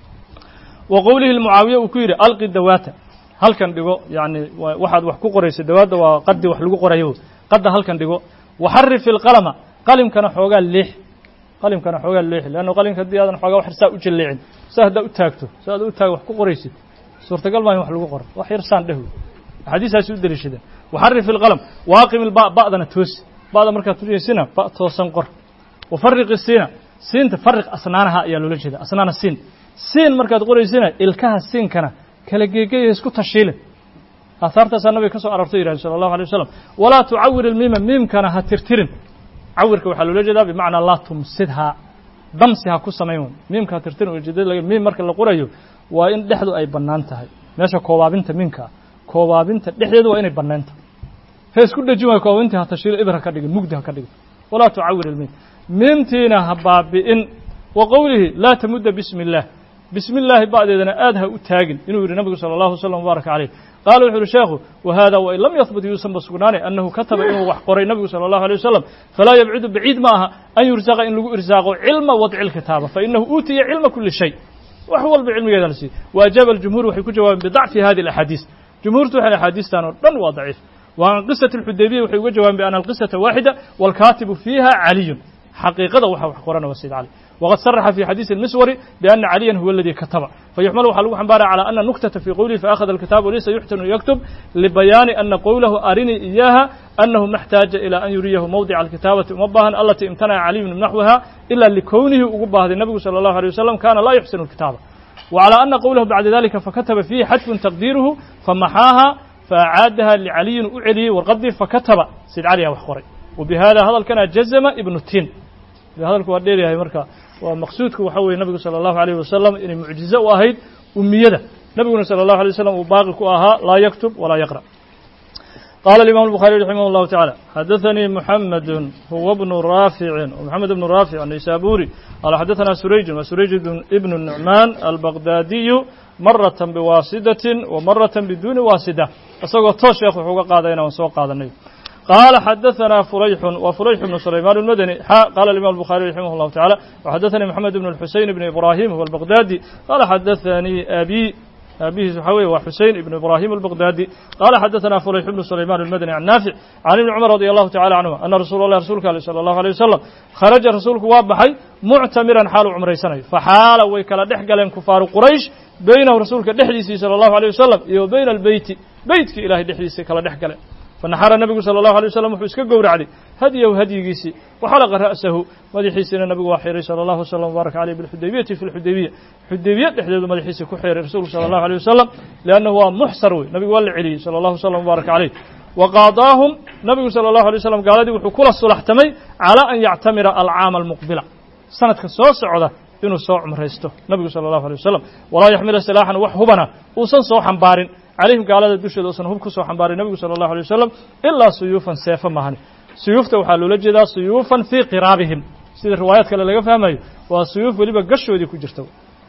wa qowlihi almuawiya uu ku yiri alqi dawata halkan dhigo yaani waxaad wax ku qoraysaa dawaada waa qadi wax lagu qorayo qada halkan dhigo وحرف القلم قلم كان حوغا ليح قلم كان حوغا ليح لانه قلم كدي ادن حوغا wax irsaa u jilleecin saada u taagto saada u taag wax ku qoraysid suurtagal ma wax lagu qoro wax irsaan dhaw hadiisaas u daliishada وحرف القلم واقم الباء بعدنا توس بعد marka tuujeysina ba toosan qor وفرق السين سين تفرق asnaanaha ayaa loo jeedaa asnaana siin siin markaad qoraysina ilkaha siin kana kala geegay isku tashiilin أثرت النبي كسر أرتي صلى الله عليه وسلم ولا تعور الميم ميم كان هترترن عورك وحلو لجدا بمعنى لا تمسدها ضمسها كسميون ميم كان هترترن وجدد لك ميم مركل القرية وإن دحدو أي بنانتها ماشى كوابنت منك كوابنت دحدو وإن بنانت فيس كل جمعة كوابنتها تشيل إبرة كدق مجدها كدق ولا تعور الميم ميم تينا هباب بإن وقوله لا تمد بسم الله بسم الله بعد إذا آدها أتاجن إنه النبي صلى الله عليه وسلم وبارك عليه قالوا يحر الشيخ وهذا وإن لم يثبت يوسف بسكنانه أنه كتب إنه وحقري النبي صلى الله عليه وسلم فلا يبعد بعيد معها أن يرزق إن له إرزاق علم وضع الكتابة فإنه أوتي علم كل شيء وحول بعلم هذا الشيء وأجاب الجمهور وحيكون جواب بضعف هذه الأحاديث جمهور تحل الأحاديث كانوا لن وضعيف وعن قصة الحديبية وحيكون جواب بأن القصة واحدة والكاتب فيها علي حقيقة وحقرنا والسيد علي وقد صرح في حديث المسوري بأن عليا هو الذي كتب فيحمل حلوه حنبارا على أن نكتة في قوله فأخذ الكتاب وليس يحسن يكتب لبيان أن قوله أرني إياها أنه محتاج إلى أن يريه موضع الكتابة مباها التي امتنع علي من نحوها إلا لكونه أقبها النبي صلى الله عليه وسلم كان لا يحسن الكتابة وعلى أن قوله بعد ذلك فكتب فيه حتف تقديره فمحاها فأعادها لعلي أعلي والقدر فكتب سيد علي وحقري وبهذا هذا كان جزم ابن التين هذا الكوادير يا مركا ومقصودك وحوي النبي صلى الله عليه وسلم إن معجزة واحد أمية نبي صلى الله عليه وسلم وباقي أها لا يكتب ولا يقرأ قال الإمام البخاري رحمه الله تعالى حدثني محمد هو ابن رافع ومحمد بن رافع النيسابوري قال حدثنا سريج وسريج ابن النعمان البغدادي مرة بواسدة ومرة بدون واسدة أسوق التوشيخ وحوق قادينا وسوق قاد النبي قال حدثنا فريح وفريح بن سليمان المدني قال الإمام البخاري رحمه الله تعالى وحدثني محمد بن الحسين بن إبراهيم هو البغدادي قال حدثني أبي أبيه زحوي وحسين بن إبراهيم البغدادي قال حدثنا فريح بن سليمان المدني عن نافع عن ابن عمر رضي الله تعالى عنه أن رسول الله رسولك صلى الله عليه وسلم خرج رسولك وابحي معتمرا حال عمري سنة فحال ويكلا دحقل كفار قريش بينه رسولك دحديسي صلى الله عليه وسلم وبين البيت بيتك إلهي دحديسي كلا دحقل فنحر النبي صلى الله عليه وسلم وحسك قور عليه هدي وهدي جيسي وحلق رأسه مدحيسنا النبي وحيري صلى الله عليه وسلم وبارك عليه بالحديبية في الحديبية حديبية لحديد مدحيسي كحير رسول صلى الله عليه وسلم لأنه هو محصر نبي والي عليه صلى الله عليه وسلم وبارك عليه وقاضاهم نبي صلى الله عليه وسلم قال لي وحكول الصلح تمي على أن يعتمر العام المقبلة سنة كسوس عودة إنه سوع مريسته نبي صلى الله عليه وسلم ولا يحمل سلاحا وحبنا وصن سوحا حنبار عليهم قال هذا الدش دوسن هم كسو حنبار النبي صلى الله عليه وسلم إلا سيوفا سيفا مهني سيوفته وحلو لجدا سيوفا في قرابهم سيد الروايات كلا لقى فهمي وسيوف وليبا قشوا دي كجرتو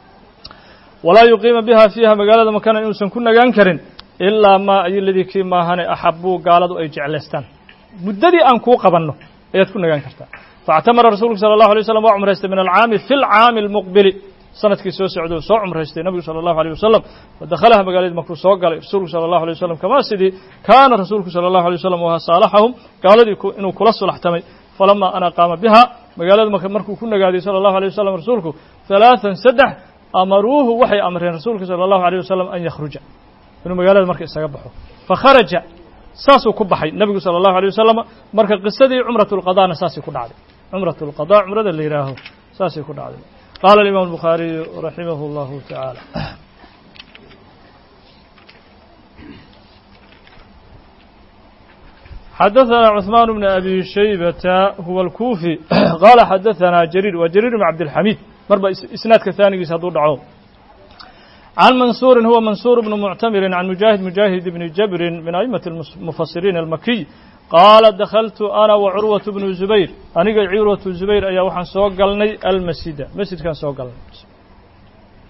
ولا يقيم بها فيها مقالة مكان إنسان كنا جانكرين إلا ما أي الذي كما هني أحبوا قالوا أي جعلستان مددي أنكو قبنه أي تكون جانكرتا فاعتمر رسولك صلى الله عليه وسلم وعمره من العام في العام المقبل سنة كيسو سعودو سو عمره النبي صلى الله عليه وسلم ودخلها مقالة مكروه سو قال رسولك صلى الله عليه وسلم كما سيدي كان رسولك صلى الله عليه وسلم وصالحهم قال إنه كل صلح تمي فلما أنا قام بها مقالة مكمركو كنا قاعدين صلى الله عليه وسلم رسولك ثلاثا سدح أمروه وحي أمرين رسولك صلى الله عليه وسلم أن يخرج إنه مقالة مركز سيبحه فخرج ساسو كبحي النبي صلى الله عليه وسلم مركز قصدي عمرة القضاء نساسي كل عادي عمرة القضاء عمرة اللي يراه ساسي كل عادي قال الإمام البخاري رحمه الله تعالى حدثنا عثمان بن أبي شيبة هو الكوفي قال حدثنا جرير وجرير بن عبد الحميد مربى إسناد كثاني يسهدون دعوه عن منصور هو منصور بن معتمر عن مجاهد مجاهد بن جبر من أئمة المفسرين المكي قال دخلت أنا وعروة بن الزبير أنا عروة الزبير أيها وحن سوق قلني المسجد مسجد كان سوق قلني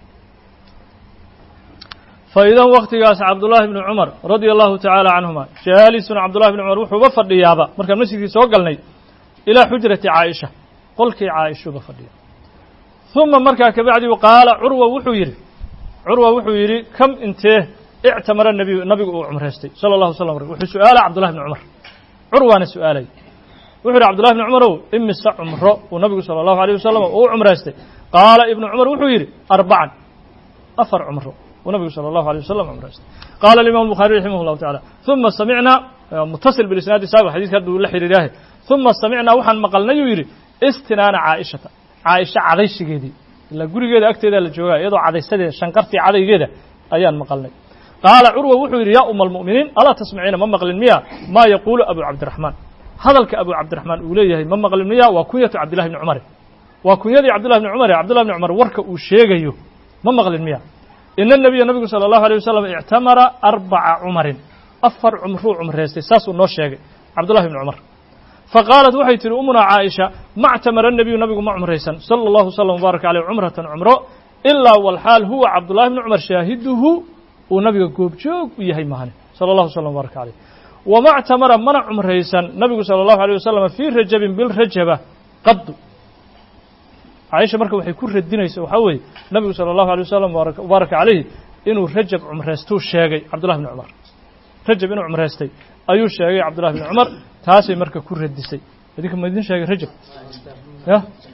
فإذا وقتigaas cabdاللahi بن cمر رaضي الله taعالى عنهuma jaalisun cabdاللahi بن cمر wuxuuba fadhiyaaba markaan masjidkii soo galnay ilىa xujرaةi caaئiشha qolkii caaئiشhuba fadhiya ثuma markaa kabacdi qaala curwa wuxuu yidhi curwa wuxuu yidhi kam intee اctamara النabiyu nabigu uu cumraystay salى الlaه وsلم wuxuu su-aalay cabdالlahi بن cمر curwaana su-aalay wuxuu yidhi cabdالlahi بن cمrow imise cumro uu nabigu salى الlaهu عليه wasaلم uu cumraystay qaala iبnu cمar wuxuu yidhi arbacan afar cumro uu nabigu salى الlaهu عليه wasaلم cumraystay qaala الimam الbخarي raximah الlahu taعalى ثuma samicnaa mutaصil biisnaadi saabiq xadidka hadda uu la xiriiryahay ثuma samicnaa waxaan maqalnay uu yidhi istinaana caaئishata caaئisha cadayshigeedii ilaa gurigeeda agteedaa la joogaa iyadoo cadaysadeeda shanqartii cadaygeeda ayaan maqalnay qaala curwa wuxuu yidhi yaa uma almu'miniin alaa tasmaciina ma maqlin miya maa yaquulu abu cabdiraxmaan hadalka abu cabdiraxmaan uu leeyahay ma maqlin miya waa kunyatu cabdillahi bni cumar waa kunyadii cabdillahi bni cumar cabdillahi bni cumar warka uu sheegayo ma maqlin miya ina الnabiya nabigu salى الlahu عalيه wasalam ictamara arbaca cumarin afar cumruu cumraystay saasuu noo sheegay cabdullahi bni cumar faqaalat waxay tihi umunaa caaئisha ma اctamara الnabiyu nabigu ma cumraysan salى الlahu وsلم وbaarak عaleyh cumratan cumro ilaa walxaal huwa cabdullahi bni cumar shaahiduhu uu nabiga goobjoog u yahay mahane salى الlahu وsلم وbaarak عaleyh wama اctamara mana cumraysan nabigu salى الlahu عalيه wasalam fii rajabin bilrajaba qadu caaisha marka waxay ku radinaysa waxaa weeye nabigu salى الlahu عalيه wasalam وbaaraka calayhi inuu rajab cumraystuu sheegay cabdullahi bni cumar rajab inuu cumraystay ayuu sheegay cabdullahi bni cumar taasay marka ku radisay idinka ma idin sheegay rajab ya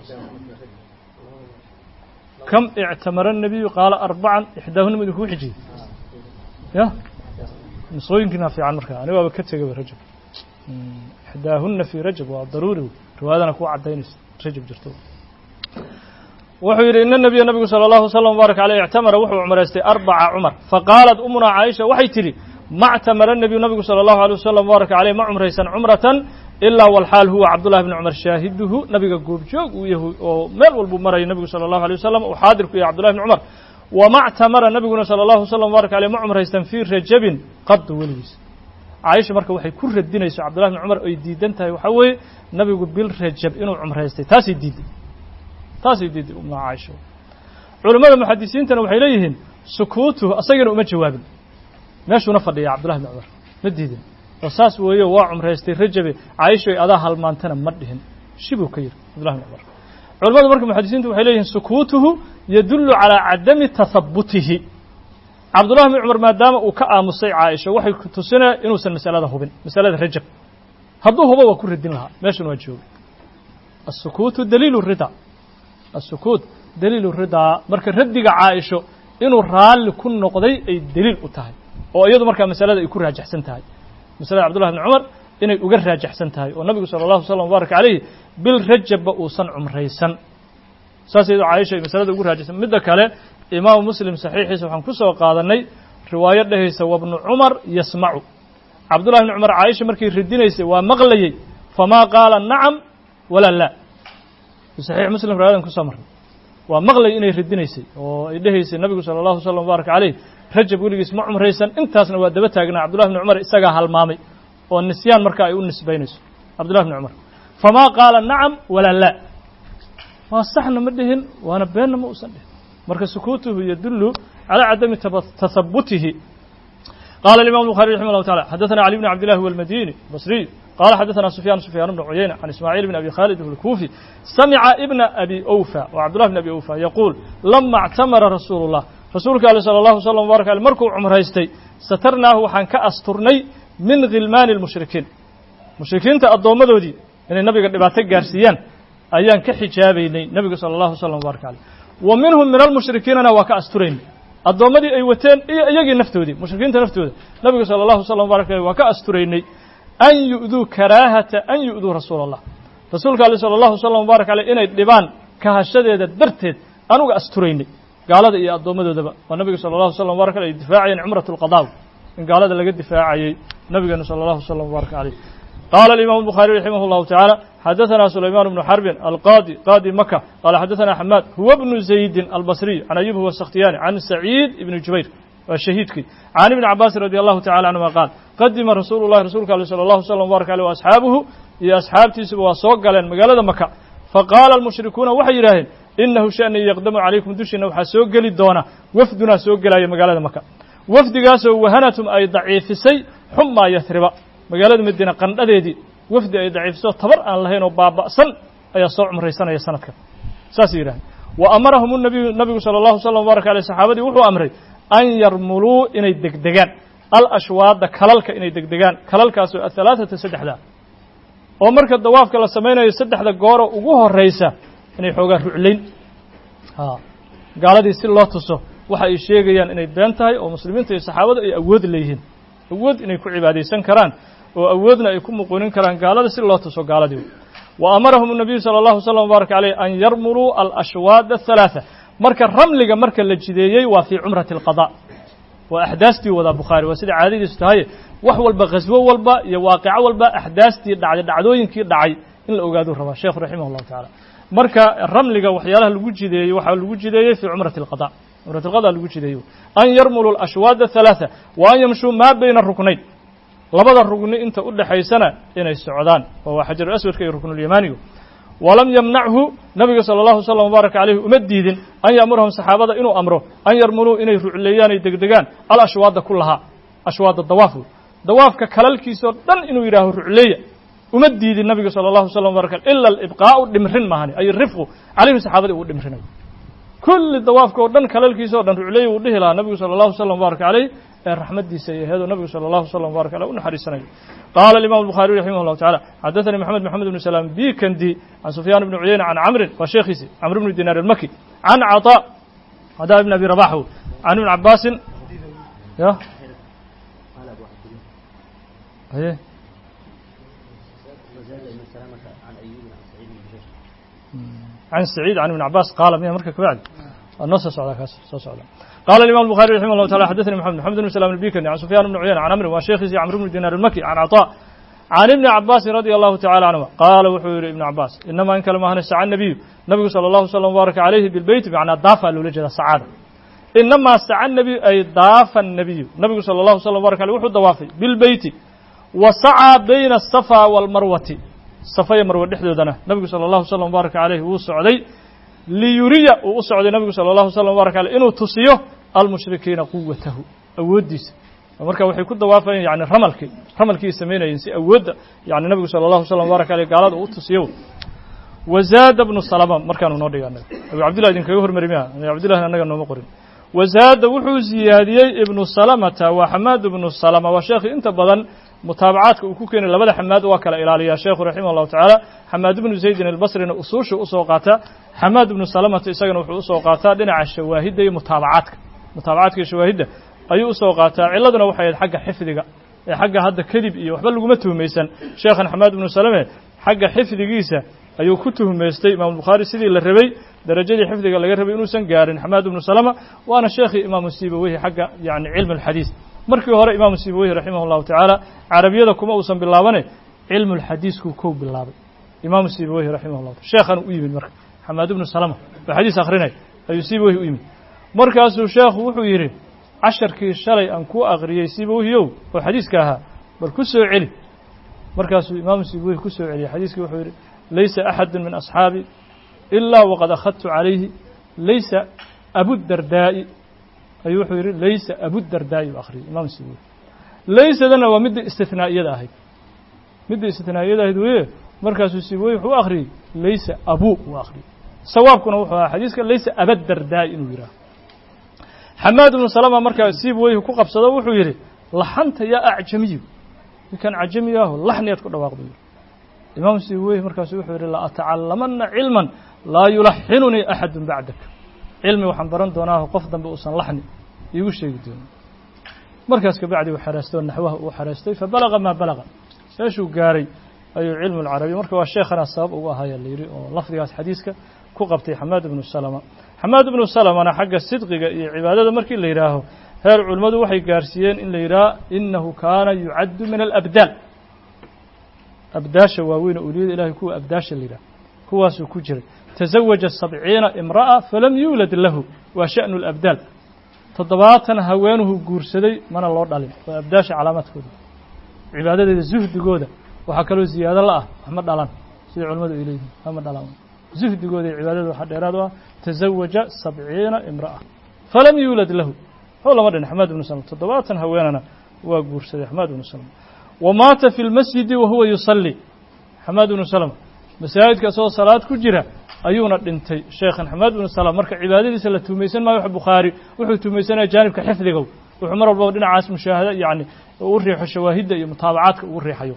kam ictamara الnabiyu qaala arbacan ixdaahuna ma idinku xijiyey ya nisooyinkiina fiican marka aniga waaba ka tegaba rajab ixdaahuna fii rajab waa daruuri riwaayadana ku cadaynaysa rajab jirto wuxuu yidhi ina nabiya nabigu salى الlahu وsلم وbaarak عaleyh ictamara wuxuu cumraystay arbaca cumar faqaalat umunaa caaisha waxay tidhi ma اctamara الnabiyu nabigu salى الlahu عalيه wasalam وbaarak عaleyh ma cumraysan cumratan ilaa walxaal huwa cabdullahi bni cumar shaahiduhu nabiga goobjoog uu yahay oo meel walbuu marayay nabigu salى الlahu عalيه wasalam uu xaadir ku yahay cabdullahi bni cumar wama اctamara nabiguna salى الlahu وsلم وbaarak عaleyh ma cumraysan fii rajabin qadu weligiis caaisha marka waxay ku radinayso cabdullahi bni cumar ay diidan tahay waxaa weeye nabigu bil rajab inuu cumraystay taasay diiday taasay diiday umna caaisha culimmada muxadisiintana waxay leeyihiin sukuutuhu asagana uma jawaabin meeshuuna fadhiya cabdullahi bni cumar ma diidin oo saas weeye waa cumraystay rajabe caaishoy adaa halmaantana ma dhihin shibuu ka yidhi cabdullahi bni cumar culimmadu marka muxadisiintu waxay leeyihiin sukuutuhu yadullu calaa cadami tahabutihi cabdullahi bni cumar maadaama uu ka aamusay caaisha waxay tusinaya inuusan masalada hubin masalada rajab hadduu hubo waa ku radin lahaa meeshan waa joogay asukuutu daliilu rida asukuut daliilu ridaa marka raddiga caaisho inuu raalli ku noqday ay daliil u tahay oo iyadu markaa masalada ay ku raajaxsan tahay masalada cabdullahi bni cumar inay uga raajaxsan tahay oo nabigu salى الlahu وsلم وbaarak عaleyh bil rajabba uusan cumraysan saas iyadoo caaisha ay masalada ugu raajaxsan midda kale imaamu muslim saxiixiisa waxaan ku soo qaadanay riwaayo dhehaysa wabnu cumar yasmacu cabdullahi bni cumar caaisha markay radinaysay waa maqlayey famaa qaala nacam walaa laa saxiix muslim riwaayadan kusoo marnay waa maqlay inay radinaysay oo ay dhehaysay nabigu salى الlahu وsلم وbaarak عaleyh rajab weligiis ma cumraysan intaasna waa daba taagnaa cabdullahi bni cumar isagaa halmaamay oo nisyaan marka ay u nisbaynayso cabdullahi bni cumar famaa qaala nacam walaa laa waa saxna ma dhihin waana beenna ma uusan dhihin marka sukuutuhu yadullu calaa cadami tahabutihi qaala الimam الbخarي raximah الlahu taعalى xadaثana cali bn cabd لlah huwa اlmadini basriy qala xadaثana sufyan sufyaan bn cuyayna can ismaaعiil bn abi khalid اlkufi samica ibna abi أwfa wa cabdullah bn abi أwfa yaquul lama اctamara rasuulu الlah rasuulka ale salى الlahu وsلم وbaarak alيh markuu cumraystay satarnaahu waxaan ka asturnay min khilmaani الmushrikiin mushrikiinta addoommadoodii inay nabiga dhibaato gaarsiiyaan ayaan ka xijaabaynay nabiga salى الlahu وsلم وbaarak alيh wa minhum min almushrikiinana waa ka asturaynay addoommadii ay wateen iyo iyagii naftoodii mushrikiinta naftooda nabiga salى الlahu وsلم وbaarak alيh waa ka asturaynay an yu'duu karaahata an yu'duu rasuula الlah rasuulka ale salى الlahu وsلم وbaarak alيh inay dhibaan kahashadeeda darteed anuga asturaynay gaalada iyo addoommadoodaba waa nabiga salى الlahu وsلم وbaarak alيh ay difaacayeen cumraة الqadaa in gaalada laga difaacayey nabigeena salى الlahu وsلم وbaarak عalيh qaala الimam الbخarي raximah الlahu taعalى xadaثana sulayman bnu xarbin alqadi qadi maka qala xadaثana xamaad huwa bnu زaydi albصriy can ayub huwa sakhtiyani can saciid ibni jubayr waa shahiidkii can ibni cabaasin radi allahu tacala canhuma qaal qadima rasuulu llahi rasuulka ale salى الlahu وsلم وbaarak alيh وasxaabuhu iyo asxaabtiisuba waa soo galeen magaalada maka faqaala almushrikuuna waxay yidhaaheen inahu shani yaqdamu calaykum dushiina waxaa soo geli doona wafdunaa soo gelaya magaalada maka wafdigaasoo wahanatum ay daciifisay xumaa yathriba magaalada madiina qandhadeedii wafdi ay daciifiso tabar aan lahayn oo baaba'san ayaa soo cumraysanaya sanadkan saasay yidhahdeen wa amarahum nabiyu nabigu sala allahu slam baaraka aleyh saxaabadii wuxuu amray an yarmuluu inay degdegaan alashwaada kalalka inay degdegaan kalalkaasoo ahalaaثata saddexda oo marka dawaafka la samaynayo saddexda gooro ugu horaysa inay xoogaa ruclayn gaaladii si loo tuso waxa ay sheegayaan inay been tahay oo muslimiinta iyo saxaabada ay awood leeyihiin awood inay ku cibaadaysan karaan oo awoodna ay ku muquunin karaan gaalada si loo tuso gaaladii wa amarahum الnabiyu salى اllahu slam wbaaraka aleyh an yarmuluu alashwaad aلhalaaثa marka ramliga marka la jideeyey waa fii cumrati اlqada waa axdaastii wadaa bukhaari waa sida caadadiisu tahay wax walba khaswo walba iyo waaqico walba axdaastii dhacday dhacdooyinkii dhacay in la ogaaduu rabaa sheekhu raximah اllahu taعala marka ramliga waxyaalaha lagu jideeyey waxaa lagu jideeyey fii cumrati اlqada cumrati اlqada lagu jideeyey an yarmuluu alashwaad aلhalaaثa wa an yamshuu maa bayna ruknayn labada rugni inta u dhaxaysana inay socdaan oo waa xajaru aswadka iyo ruknulyamaanigu walam yamnachu nabiga salى اllahu slam baaraka aleyh uma diidin an ya'murahum saxaabada inuu amro an yarmuluu inay rucleeyaan ay degdegaan alashwaada kulahaa ashwaada dawaafku dawaafka kalalkiisao dhan inuu yidhaaho rucleeya uma diidin nabiga salى اllahu slam baraka ila alibqaa'u dhimrin mahani ay rifqu calayhim saxaabadii uu dhimrinayo kulli dawaafka oo dhan kalalkiisa o dhan rucleeya uu dhihi lahaa nabigu salى اllahu slam baaraka aleyh ee raxmadiisa iyo heedo nabigu salى اllahu slam barak aleh u naxariisanayo qaala imam الbukhariي raximah اllahu taعala xadaثanii maxamed maxamed bn salaam bikandi can sufyaan bni cuyayna can camrin waa sheekhiisi camr bni dinaar almaki can caطا caطا ibn abi rabax can ibn cabaasin ya aye can saciid can ibn cabaas qaala miya marka kabacdi waa noo soo socdaa kaas soo socda قال الإمام البخاري رحمه الله تعالى حدثني محمد محمد بن سلام البيكندي عن سفيان بن عيينة عن عمرو وشيخه عمرو بن دينار المكي عن عطاء عن ابن عباس رضي الله تعالى عنهما قال وحور ابن عباس إنما إن كلمة هنا سعى النبي النبي صلى الله عليه وسلم وبارك عليه بالبيت بمعنى ضاف لوجه السعادة إنما سعى النبي أي ضاف النبي النبي صلى الله عليه وسلم وبارك عليه وحو ضوافي بالبيت وسعى بين الصفا والمروة الصفا مروة دحدودنا النبي صلى الله عليه وسلم وبارك عليه وسعدي ليري وسعد النبي صلى الله عليه وسلم وبارك عليه إنه تصيه almushrikiina quwatahu awooddiisa marka waxay ku dawaafayeen yani ramalkii ramalkii samaynayeen si awoodda yani nabigu sala allahu slam baaraka aleyh gaalada u tusiyo wazaada bnu salama markaanu noo dhiga annaga abu cabdillah idinkaga hormari miya abu cabdillahi annaga nooma qorin wazaada wuxuu ziyaadiyey ibnu salamata waa xamaad ibnu salama waa sheekhi inta badan mutaabacaadka uu ku keenay labada xamaad waa kala ilaaliyaa sheekhu raximah allahu tacaala xamaad ibnu zaydin albasrina usuusha usoo qaataa xamaad ibnu salamata isagana wuxuu usoo qaataa dhinaca shawaahidda iyo mutaabacaadka mutaabacaadka iyo shawaahidda ayuu usoo qaataa ciladuna waxay ahayd xagga xifdiga ee xagga hadda kadib iyo waxba laguma tuhmaysan sheekhan xamaad ibnu salame xagga xifdigiisa ayuu ku tuhmaystay imaam bukhaari sidii la rabay darajadii xifdiga laga rabay inuusan gaarin xamaad ibnu salama waana sheekhii imaamu sibaweyhi xagga yani cilmi alxadiis markii hore imaamu sibaweyhi raximah allahu tacaala carabiyada kuma uusan bilaabane cilmu lxadiiskuu kow bilaabay imaamu sibaweyhi raximah llah sheekhan u yimid marka xamaad ibnu salama oo xadiis akrinay ayuu sibaweyhi u yimid markaasuu sheekhu wuxuu yidhi casharkii shalay aan ku akriyey sibaweyhiyow oo xadiiska ahaa bal ku soo celi markaasuu imaamu sibaweyhi ku soo celiyey xadiiskii wuxuu yidhi laysa axadu min asxaabi ilaa waqad akhadtu calayhi laysa abudardaa'i ayuu wuxuu yidhi laysa abudardaa'i u akhriyey imaamu sibaweyhi laysadana waa midda istinaa'iyada ahayd midda istinaa'iyada ahayd weye markaasuu sibaweyhi wuxuu u akhriyey laysa abuu uu akhriyey sawaabkuna wuxuu ahaa xadiiska laysa abadardaa'i inuu yidhaaho xamaad ibnu salama markaa sibaweyhi ku qabsado wuxuu yidhi laxanta yaa acjamiyu ninkan cajami aho laxniyaad ku dhawaaq buu yidhi imaamu sibaweyhi markaasu wuxuu yidhi la atacallamana cilman laa yulaxinunii axadu bacdak cilmi waxaan baran doonaaho qof dambe uusan laxni iigu sheegi doonin markaas kabacdi uu xaraystay oo naxwaha uu xaraystay fabalaga maa balaga meeshuu gaaray ayuu cilmu lcarabiya marka waa sheekhana sabab ugu ahaaya la yidhi oo lafdigaas xadiiska ku qabtay xamaad ibnu salama xamaad ibnu salamana xagga sidqiga iyo cibaadada markii la yidhaaho heer culimmadu waxay gaarsiiyeen in la yidhaha inahu kaana yucaddu min alabdaal abdaasha waaweyn oo uliyada ilahay kuwa abdaasha la yidhaha kuwaasuu ku jiray tazawaja sabciina imra'a falam yuulad lahu waa sha'nu labdaal toddobaatan haweenuhu guursaday mana loo dhalin waa abdaasha calaamaadkooda cibaadadeeda zuhdigooda waxaa kaloo ziyaado la ah wax ma dhalan sida culimmadu ay leeyihin wama dhalan zuhdigooda iyo cibaadada waxaa dheeraad u ah tazawaja sabciina imra'a falam yuulad lahu حول مرن حماد بن سلمة تضباطا هواننا وقورسد حماد بن سلمة ومات في المسجد وهو يصلي حماد بن سلمة مساجد كسو صلاة كجرة أيونا دنتي شيخ حماد بن سلمة مركع عبادتي سلا توميسن ما يحب بخاري وحو توميسن جانب كحفظه وعمر البو دنا عاس مشاهدة يعني وريح الشواهد متابعات وريحيو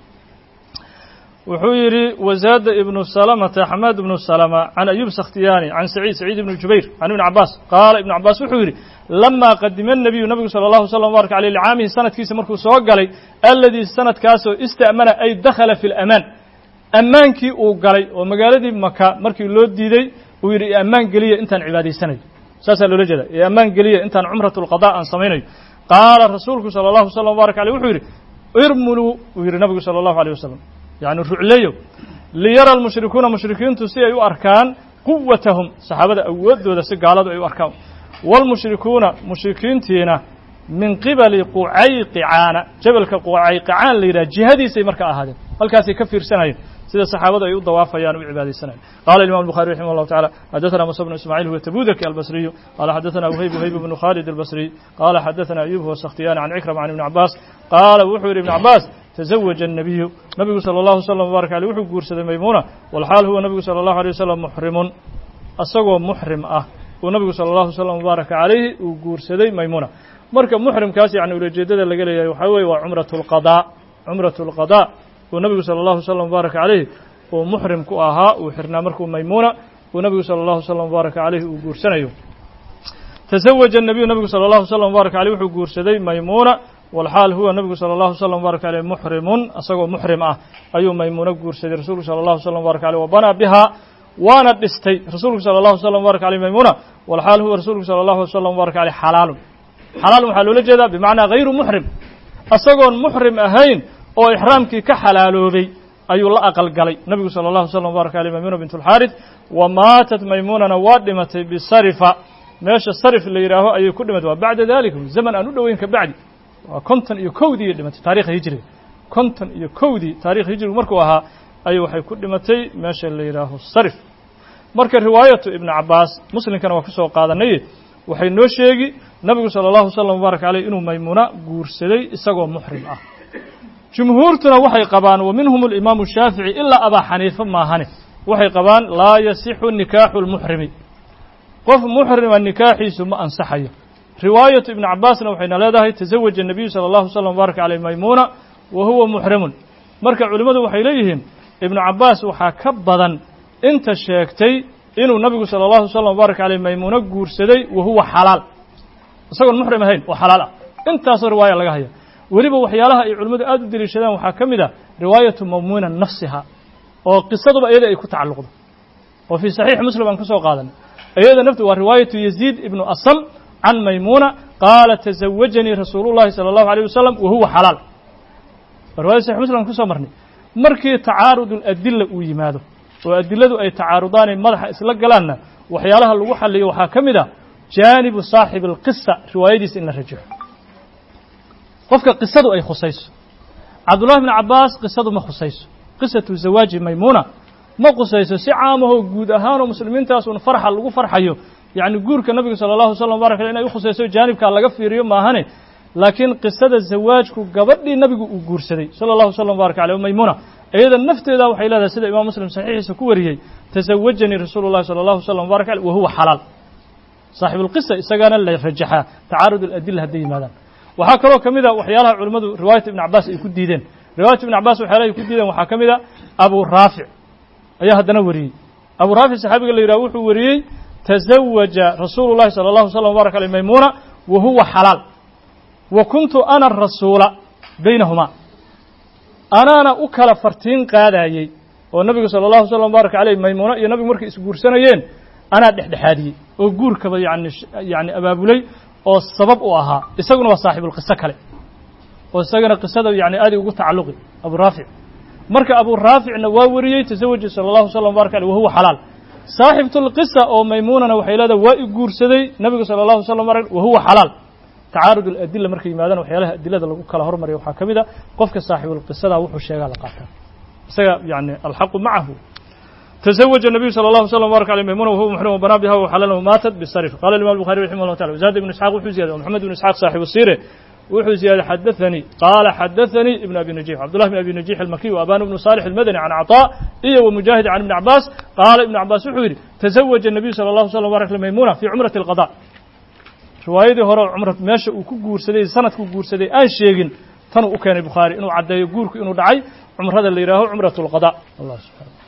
وحيري وزاد ابن سلمة حماد بن سلمة عن أيوب سختياني عن سعيد سعيد بن جبير عن ابن عباس قال ابن عباس وحيري لما قدم النبي النبي صلى الله عليه وسلم وبارك عليه لعامه سنة كيس مركو سوق علي الذي سنة كاسو استأمن أي دخل في الأمان أمان كي وقالي ومقالدي مكة مركي لود ديدي ويري أمان قلية انتان عبادي سنة ساسا لولجدا أمان قلية انتان عمرة القضاء أن صميني قال رسولك صلى الله عليه وسلم وبارك عليه وحيري ارملوا ويري النبي صلى الله عليه وسلم يعني الرعليو ليرى المشركون مشركين تسي أي أركان قوتهم صحابة أود ودا سقالات أي أركان والمشركون مشركين تينا من قبل قعيقعان جبل كقعيقعان ليرى جهدي سي مركا هذا الكاسي كفير سنين سيد الصحابة أي ضوافيان وعبادي سنين قال الإمام البخاري رحمه الله تعالى حدثنا موسى بن إسماعيل هو تبوذكي البصري قال حدثنا وهيب وهيب بن خالد البصري قال حدثنا أيوب هو السختيان عن عكرمة عن ابن عباس قال وحور ابن عباس تزوج النبي نبي صلى الله عليه وسلم وبارك عليه وحو قرسد ميمونة والحال هو النبي صلى الله عليه وسلم محرم أصغى محرم أه ونبي صلى الله عليه وسلم وبارك عليه وقرسد ميمونة مركب محرم كاسي عن ولجدد اللي قال يحوي وعمرة القضاء عمرة القضاء والنبي صلى الله عليه وسلم وبارك عليه ومحرم كأها وحرنا مركب ميمونة ونبي صلى الله عليه وسلم وبارك عليه وقرسنيه تزوج النبي النبي صلى الله عليه وسلم وبارك عليه وحو قرسد ميمونة والحال هو النبي صلى الله عليه وسلم وبارك عليه محرم أصغى محرم أه أيوم ميمونة قرسد رسول صلى الله عليه وسلم وبارك عليه وبنى بها وانا دستي رسول صلى الله عليه وسلم وبارك عليه ميمونة والحال هو رسول صلى الله عليه وسلم وبارك عليه حلال حلال محلول جدا بمعنى غير محرم أصغى محرم أهين أو إحرامك كحلالو بي أي الله أقل قلي النبي صلى الله عليه وسلم وبارك عليه ميمونة بنت الحارث وماتت ميمونة نوادمت بصرفة ماشي الصرف اللي يراه أي كدمت وبعد ذلك زمن أنو وين كبعدي كنتن يكودي دمت تاريخ هجري كنتن يكودي تاريخ هجري مركوها أي وحي كدمتي ماشي اللي يراه الصرف مرك رواية ابن عباس مسلم كان وكسو قادني وحي نو شيغي النبي صلى الله عليه وسلم وبارك عليه إنه ميمونة غورسدي isagoo محرم ah جمهورتنا waxay qabaan ومنهم الإمام الشافعي إلا أبا حنيفة ما هني waxay qabaan لا يصح نكاح المحرم قف محرم النكاح ثم أنصحيه رواية ابن عباس وحين لا تزوج النبي صلى الله عليه وسلم وبارك عليه ميمونة وهو محرم مركع علماء وحيليهم ابن عباس وحا كبضا انت شاكتي إنه النبي صلى الله عليه وسلم وبارك عليه ميمونة قرسدي وهو حلال isagoo محرم هين وحلال انت صار رواية لغاية وليبا وحيالها اي علماء آدو دليشدان وحا كمدا رواية ميمونة نفسها وقصة بأيضا اي كتعلق وفي صحيح مسلم أن كسو قادن أيضا نفسه ورواية يزيد ابن أصم عن ميمونة قال تزوجني رسول الله صلى الله عليه وسلم وهو حلال رواية صحيح مسلم كسو مرني مركي تعارض الأدلة ويماده وأدلة أي تعارضان مدح إسلاق قلنا وحيالها اللوحة اللي وحا كمدا جانب صاحب القصة رواية إن الرجح وفق قصة أي خصيص عبد الله بن عباس قصة ما خصيص قصة زواج ميمونة ما قصيص سعامه جود أهان ومسلمين تاسون فرح اللو فرحيو يعني جور كالنبي صلى الله عليه وسلم بارك علينا يخصيص جانب كان لقى في ريوم ما هني لكن قصة الزواج كقبل النبي جور سدي صلى الله عليه وسلم بارك عليه ميمونة أيضا نفت إذا وحيل هذا سيد إمام مسلم صحيح سكوري تزوجني رسول الله صلى الله عليه وسلم بارك عليه وهو حلال صاحب القصة إسقانا اللي يرجحها تعارض الأدلة هذه ماذا وحكروا كمذا وحيالها علماء رواية ابن عباس يكون ديدين رواية ابن عباس وحيالها يكون ديدين وحكمذا أبو رافع أيها الدنوري أبو رافع الصحابي اللي يروح وري تزوج رسول الله صلى الله عليه وسلم وبارك عليه ميمونة وهو حلال وكنت أنا الرسول بينهما أنا أنا أكل فرتين قادايي والنبي صلى الله عليه وسلم وبارك عليه ميمونة يا نبي مركي اسبور سنين أنا دحدحادي وجور كبا يعني يعني أبابولي أو السبب وها يسقون وصاحب القصة كله ويسقون قصة يعني آدي وقول تعلقي أبو رافع مرك أبو رافع نواوري تزوج صلى الله عليه وسلم وبارك عليه وهو حلال صاحبة القصة أو ميمونة وحيلادة ويجور سدي نبي صلى الله عليه وسلم وبارك وهو حلال تعارض الأدلة مركي مادان وحيالها أدلة لو كلا هرمري وحكمدا قفك صاحب القصة وحو الشيء على قاطع يعني الحق معه تزوج النبي صلى الله عليه وسلم وبارك عليه ميمونة وهو محرم وبنى بها وحلله وماتت بالصرف. قال الإمام البخاري رحمه الله تعالى وزاد بن إسحاق وحو زيادة ومحمد بن إسحاق صاحب السيرة وحو زيادة حدثني قال حدثني ابن أبي نجيح عبد الله بن أبي نجيح المكي وأبان بن صالح المدني عن عطاء إيه ومجاهد عن ابن عباس قال ابن عباس وحو تزوج النبي صلى الله عليه وسلم وبارك عليه ميمونة في عمرة القضاء. روايدي هراء عمرة ماشي وكجور سدي سنة كجور سدي أن شيء تنو كان البخاري إنه عدى يقولك إنه دعي عمر هذا اللي يراه عمرة القضاء. الله سبحانه